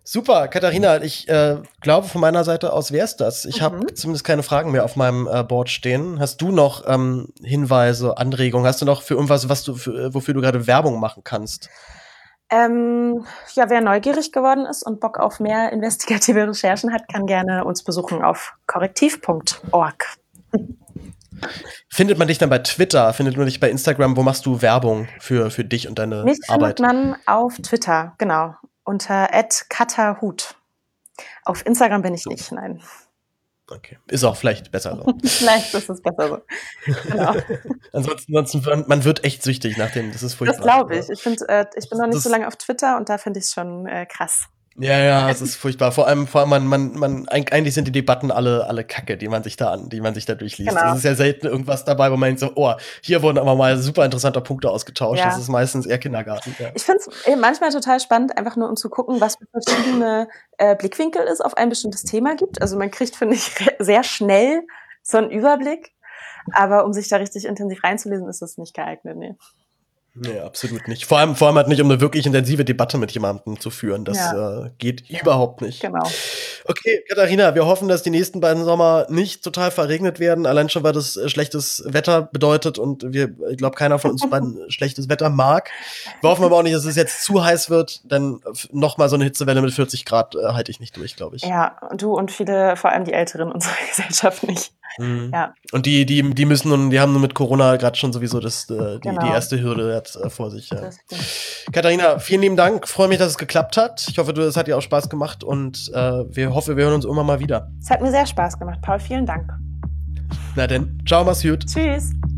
Super, Katharina, ich äh, glaube, von meiner Seite aus wär's das. Ich Mhm. habe zumindest keine Fragen mehr auf meinem äh, Board stehen. Hast du noch ähm, Hinweise, Anregungen? Hast du noch für irgendwas, was du für, wofür du gerade Werbung machen kannst? Ähm, ja, wer neugierig geworden ist und Bock auf mehr investigative Recherchen hat, kann gerne uns besuchen auf korrektiv punkt org. Findet man dich dann bei Twitter? Findet man dich bei Instagram? Wo machst du Werbung für, für dich und deine Mich Arbeit? findet man auf Twitter, genau, unter at katahut. Auf Instagram bin ich nicht, nein. Okay, ist auch vielleicht besser so. Vielleicht ist es besser so. Genau. ansonsten, ansonsten, wird- man wird echt süchtig nach dem, das ist furchtbar. Das glaube ich. Ich, find, äh, ich bin noch nicht Das- so lange auf Twitter und da finde ich es schon äh, krass. Ja, ja, es ist furchtbar. Vor allem, vor allem man, man, man, eigentlich sind die Debatten alle, alle Kacke, die man sich da an, die man sich da durchliest. Genau. Es ist ja selten irgendwas dabei, wo man denkt so, oh, hier wurden aber mal super interessante Punkte ausgetauscht. Ja. Das ist meistens eher Kindergarten. Ja. Ich finde es manchmal total spannend, einfach nur um zu gucken, was für verschiedene äh, Blickwinkel es auf ein bestimmtes Thema gibt. Also man kriegt, finde ich, re- sehr schnell so einen Überblick. Aber um sich da richtig intensiv reinzulesen, ist es nicht geeignet. Nee. Nee, absolut nicht. Vor allem, vor allem halt nicht, um eine wirklich intensive Debatte mit jemandem zu führen. Das Ja. äh, geht überhaupt nicht. Genau. Okay, Katharina, wir hoffen, dass die nächsten beiden Sommer nicht total verregnet werden. Allein schon, weil das äh, schlechtes Wetter bedeutet und wir, ich glaube, keiner von uns beiden schlechtes Wetter mag. Wir hoffen aber auch nicht, dass es jetzt zu heiß wird, denn noch mal so eine Hitzewelle mit vierzig Grad äh, halte ich nicht durch, glaube ich. Ja, und du und viele, vor allem die Älteren unserer Gesellschaft nicht. Mhm. Ja. Und die, die, die müssen nun, die haben nun mit Corona gerade schon sowieso das, äh, die, Genau. die erste Hürde jetzt äh, vor sich. Ja. Das stimmt. Katharina, vielen lieben Dank. Freue mich, dass es geklappt hat. Ich hoffe, du, es hat dir auch Spaß gemacht und äh, wir hoffen, wir hören uns irgendwann mal wieder. Es hat mir sehr Spaß gemacht, Paul. Vielen Dank. Na denn, ciao, mach's gut. Tschüss.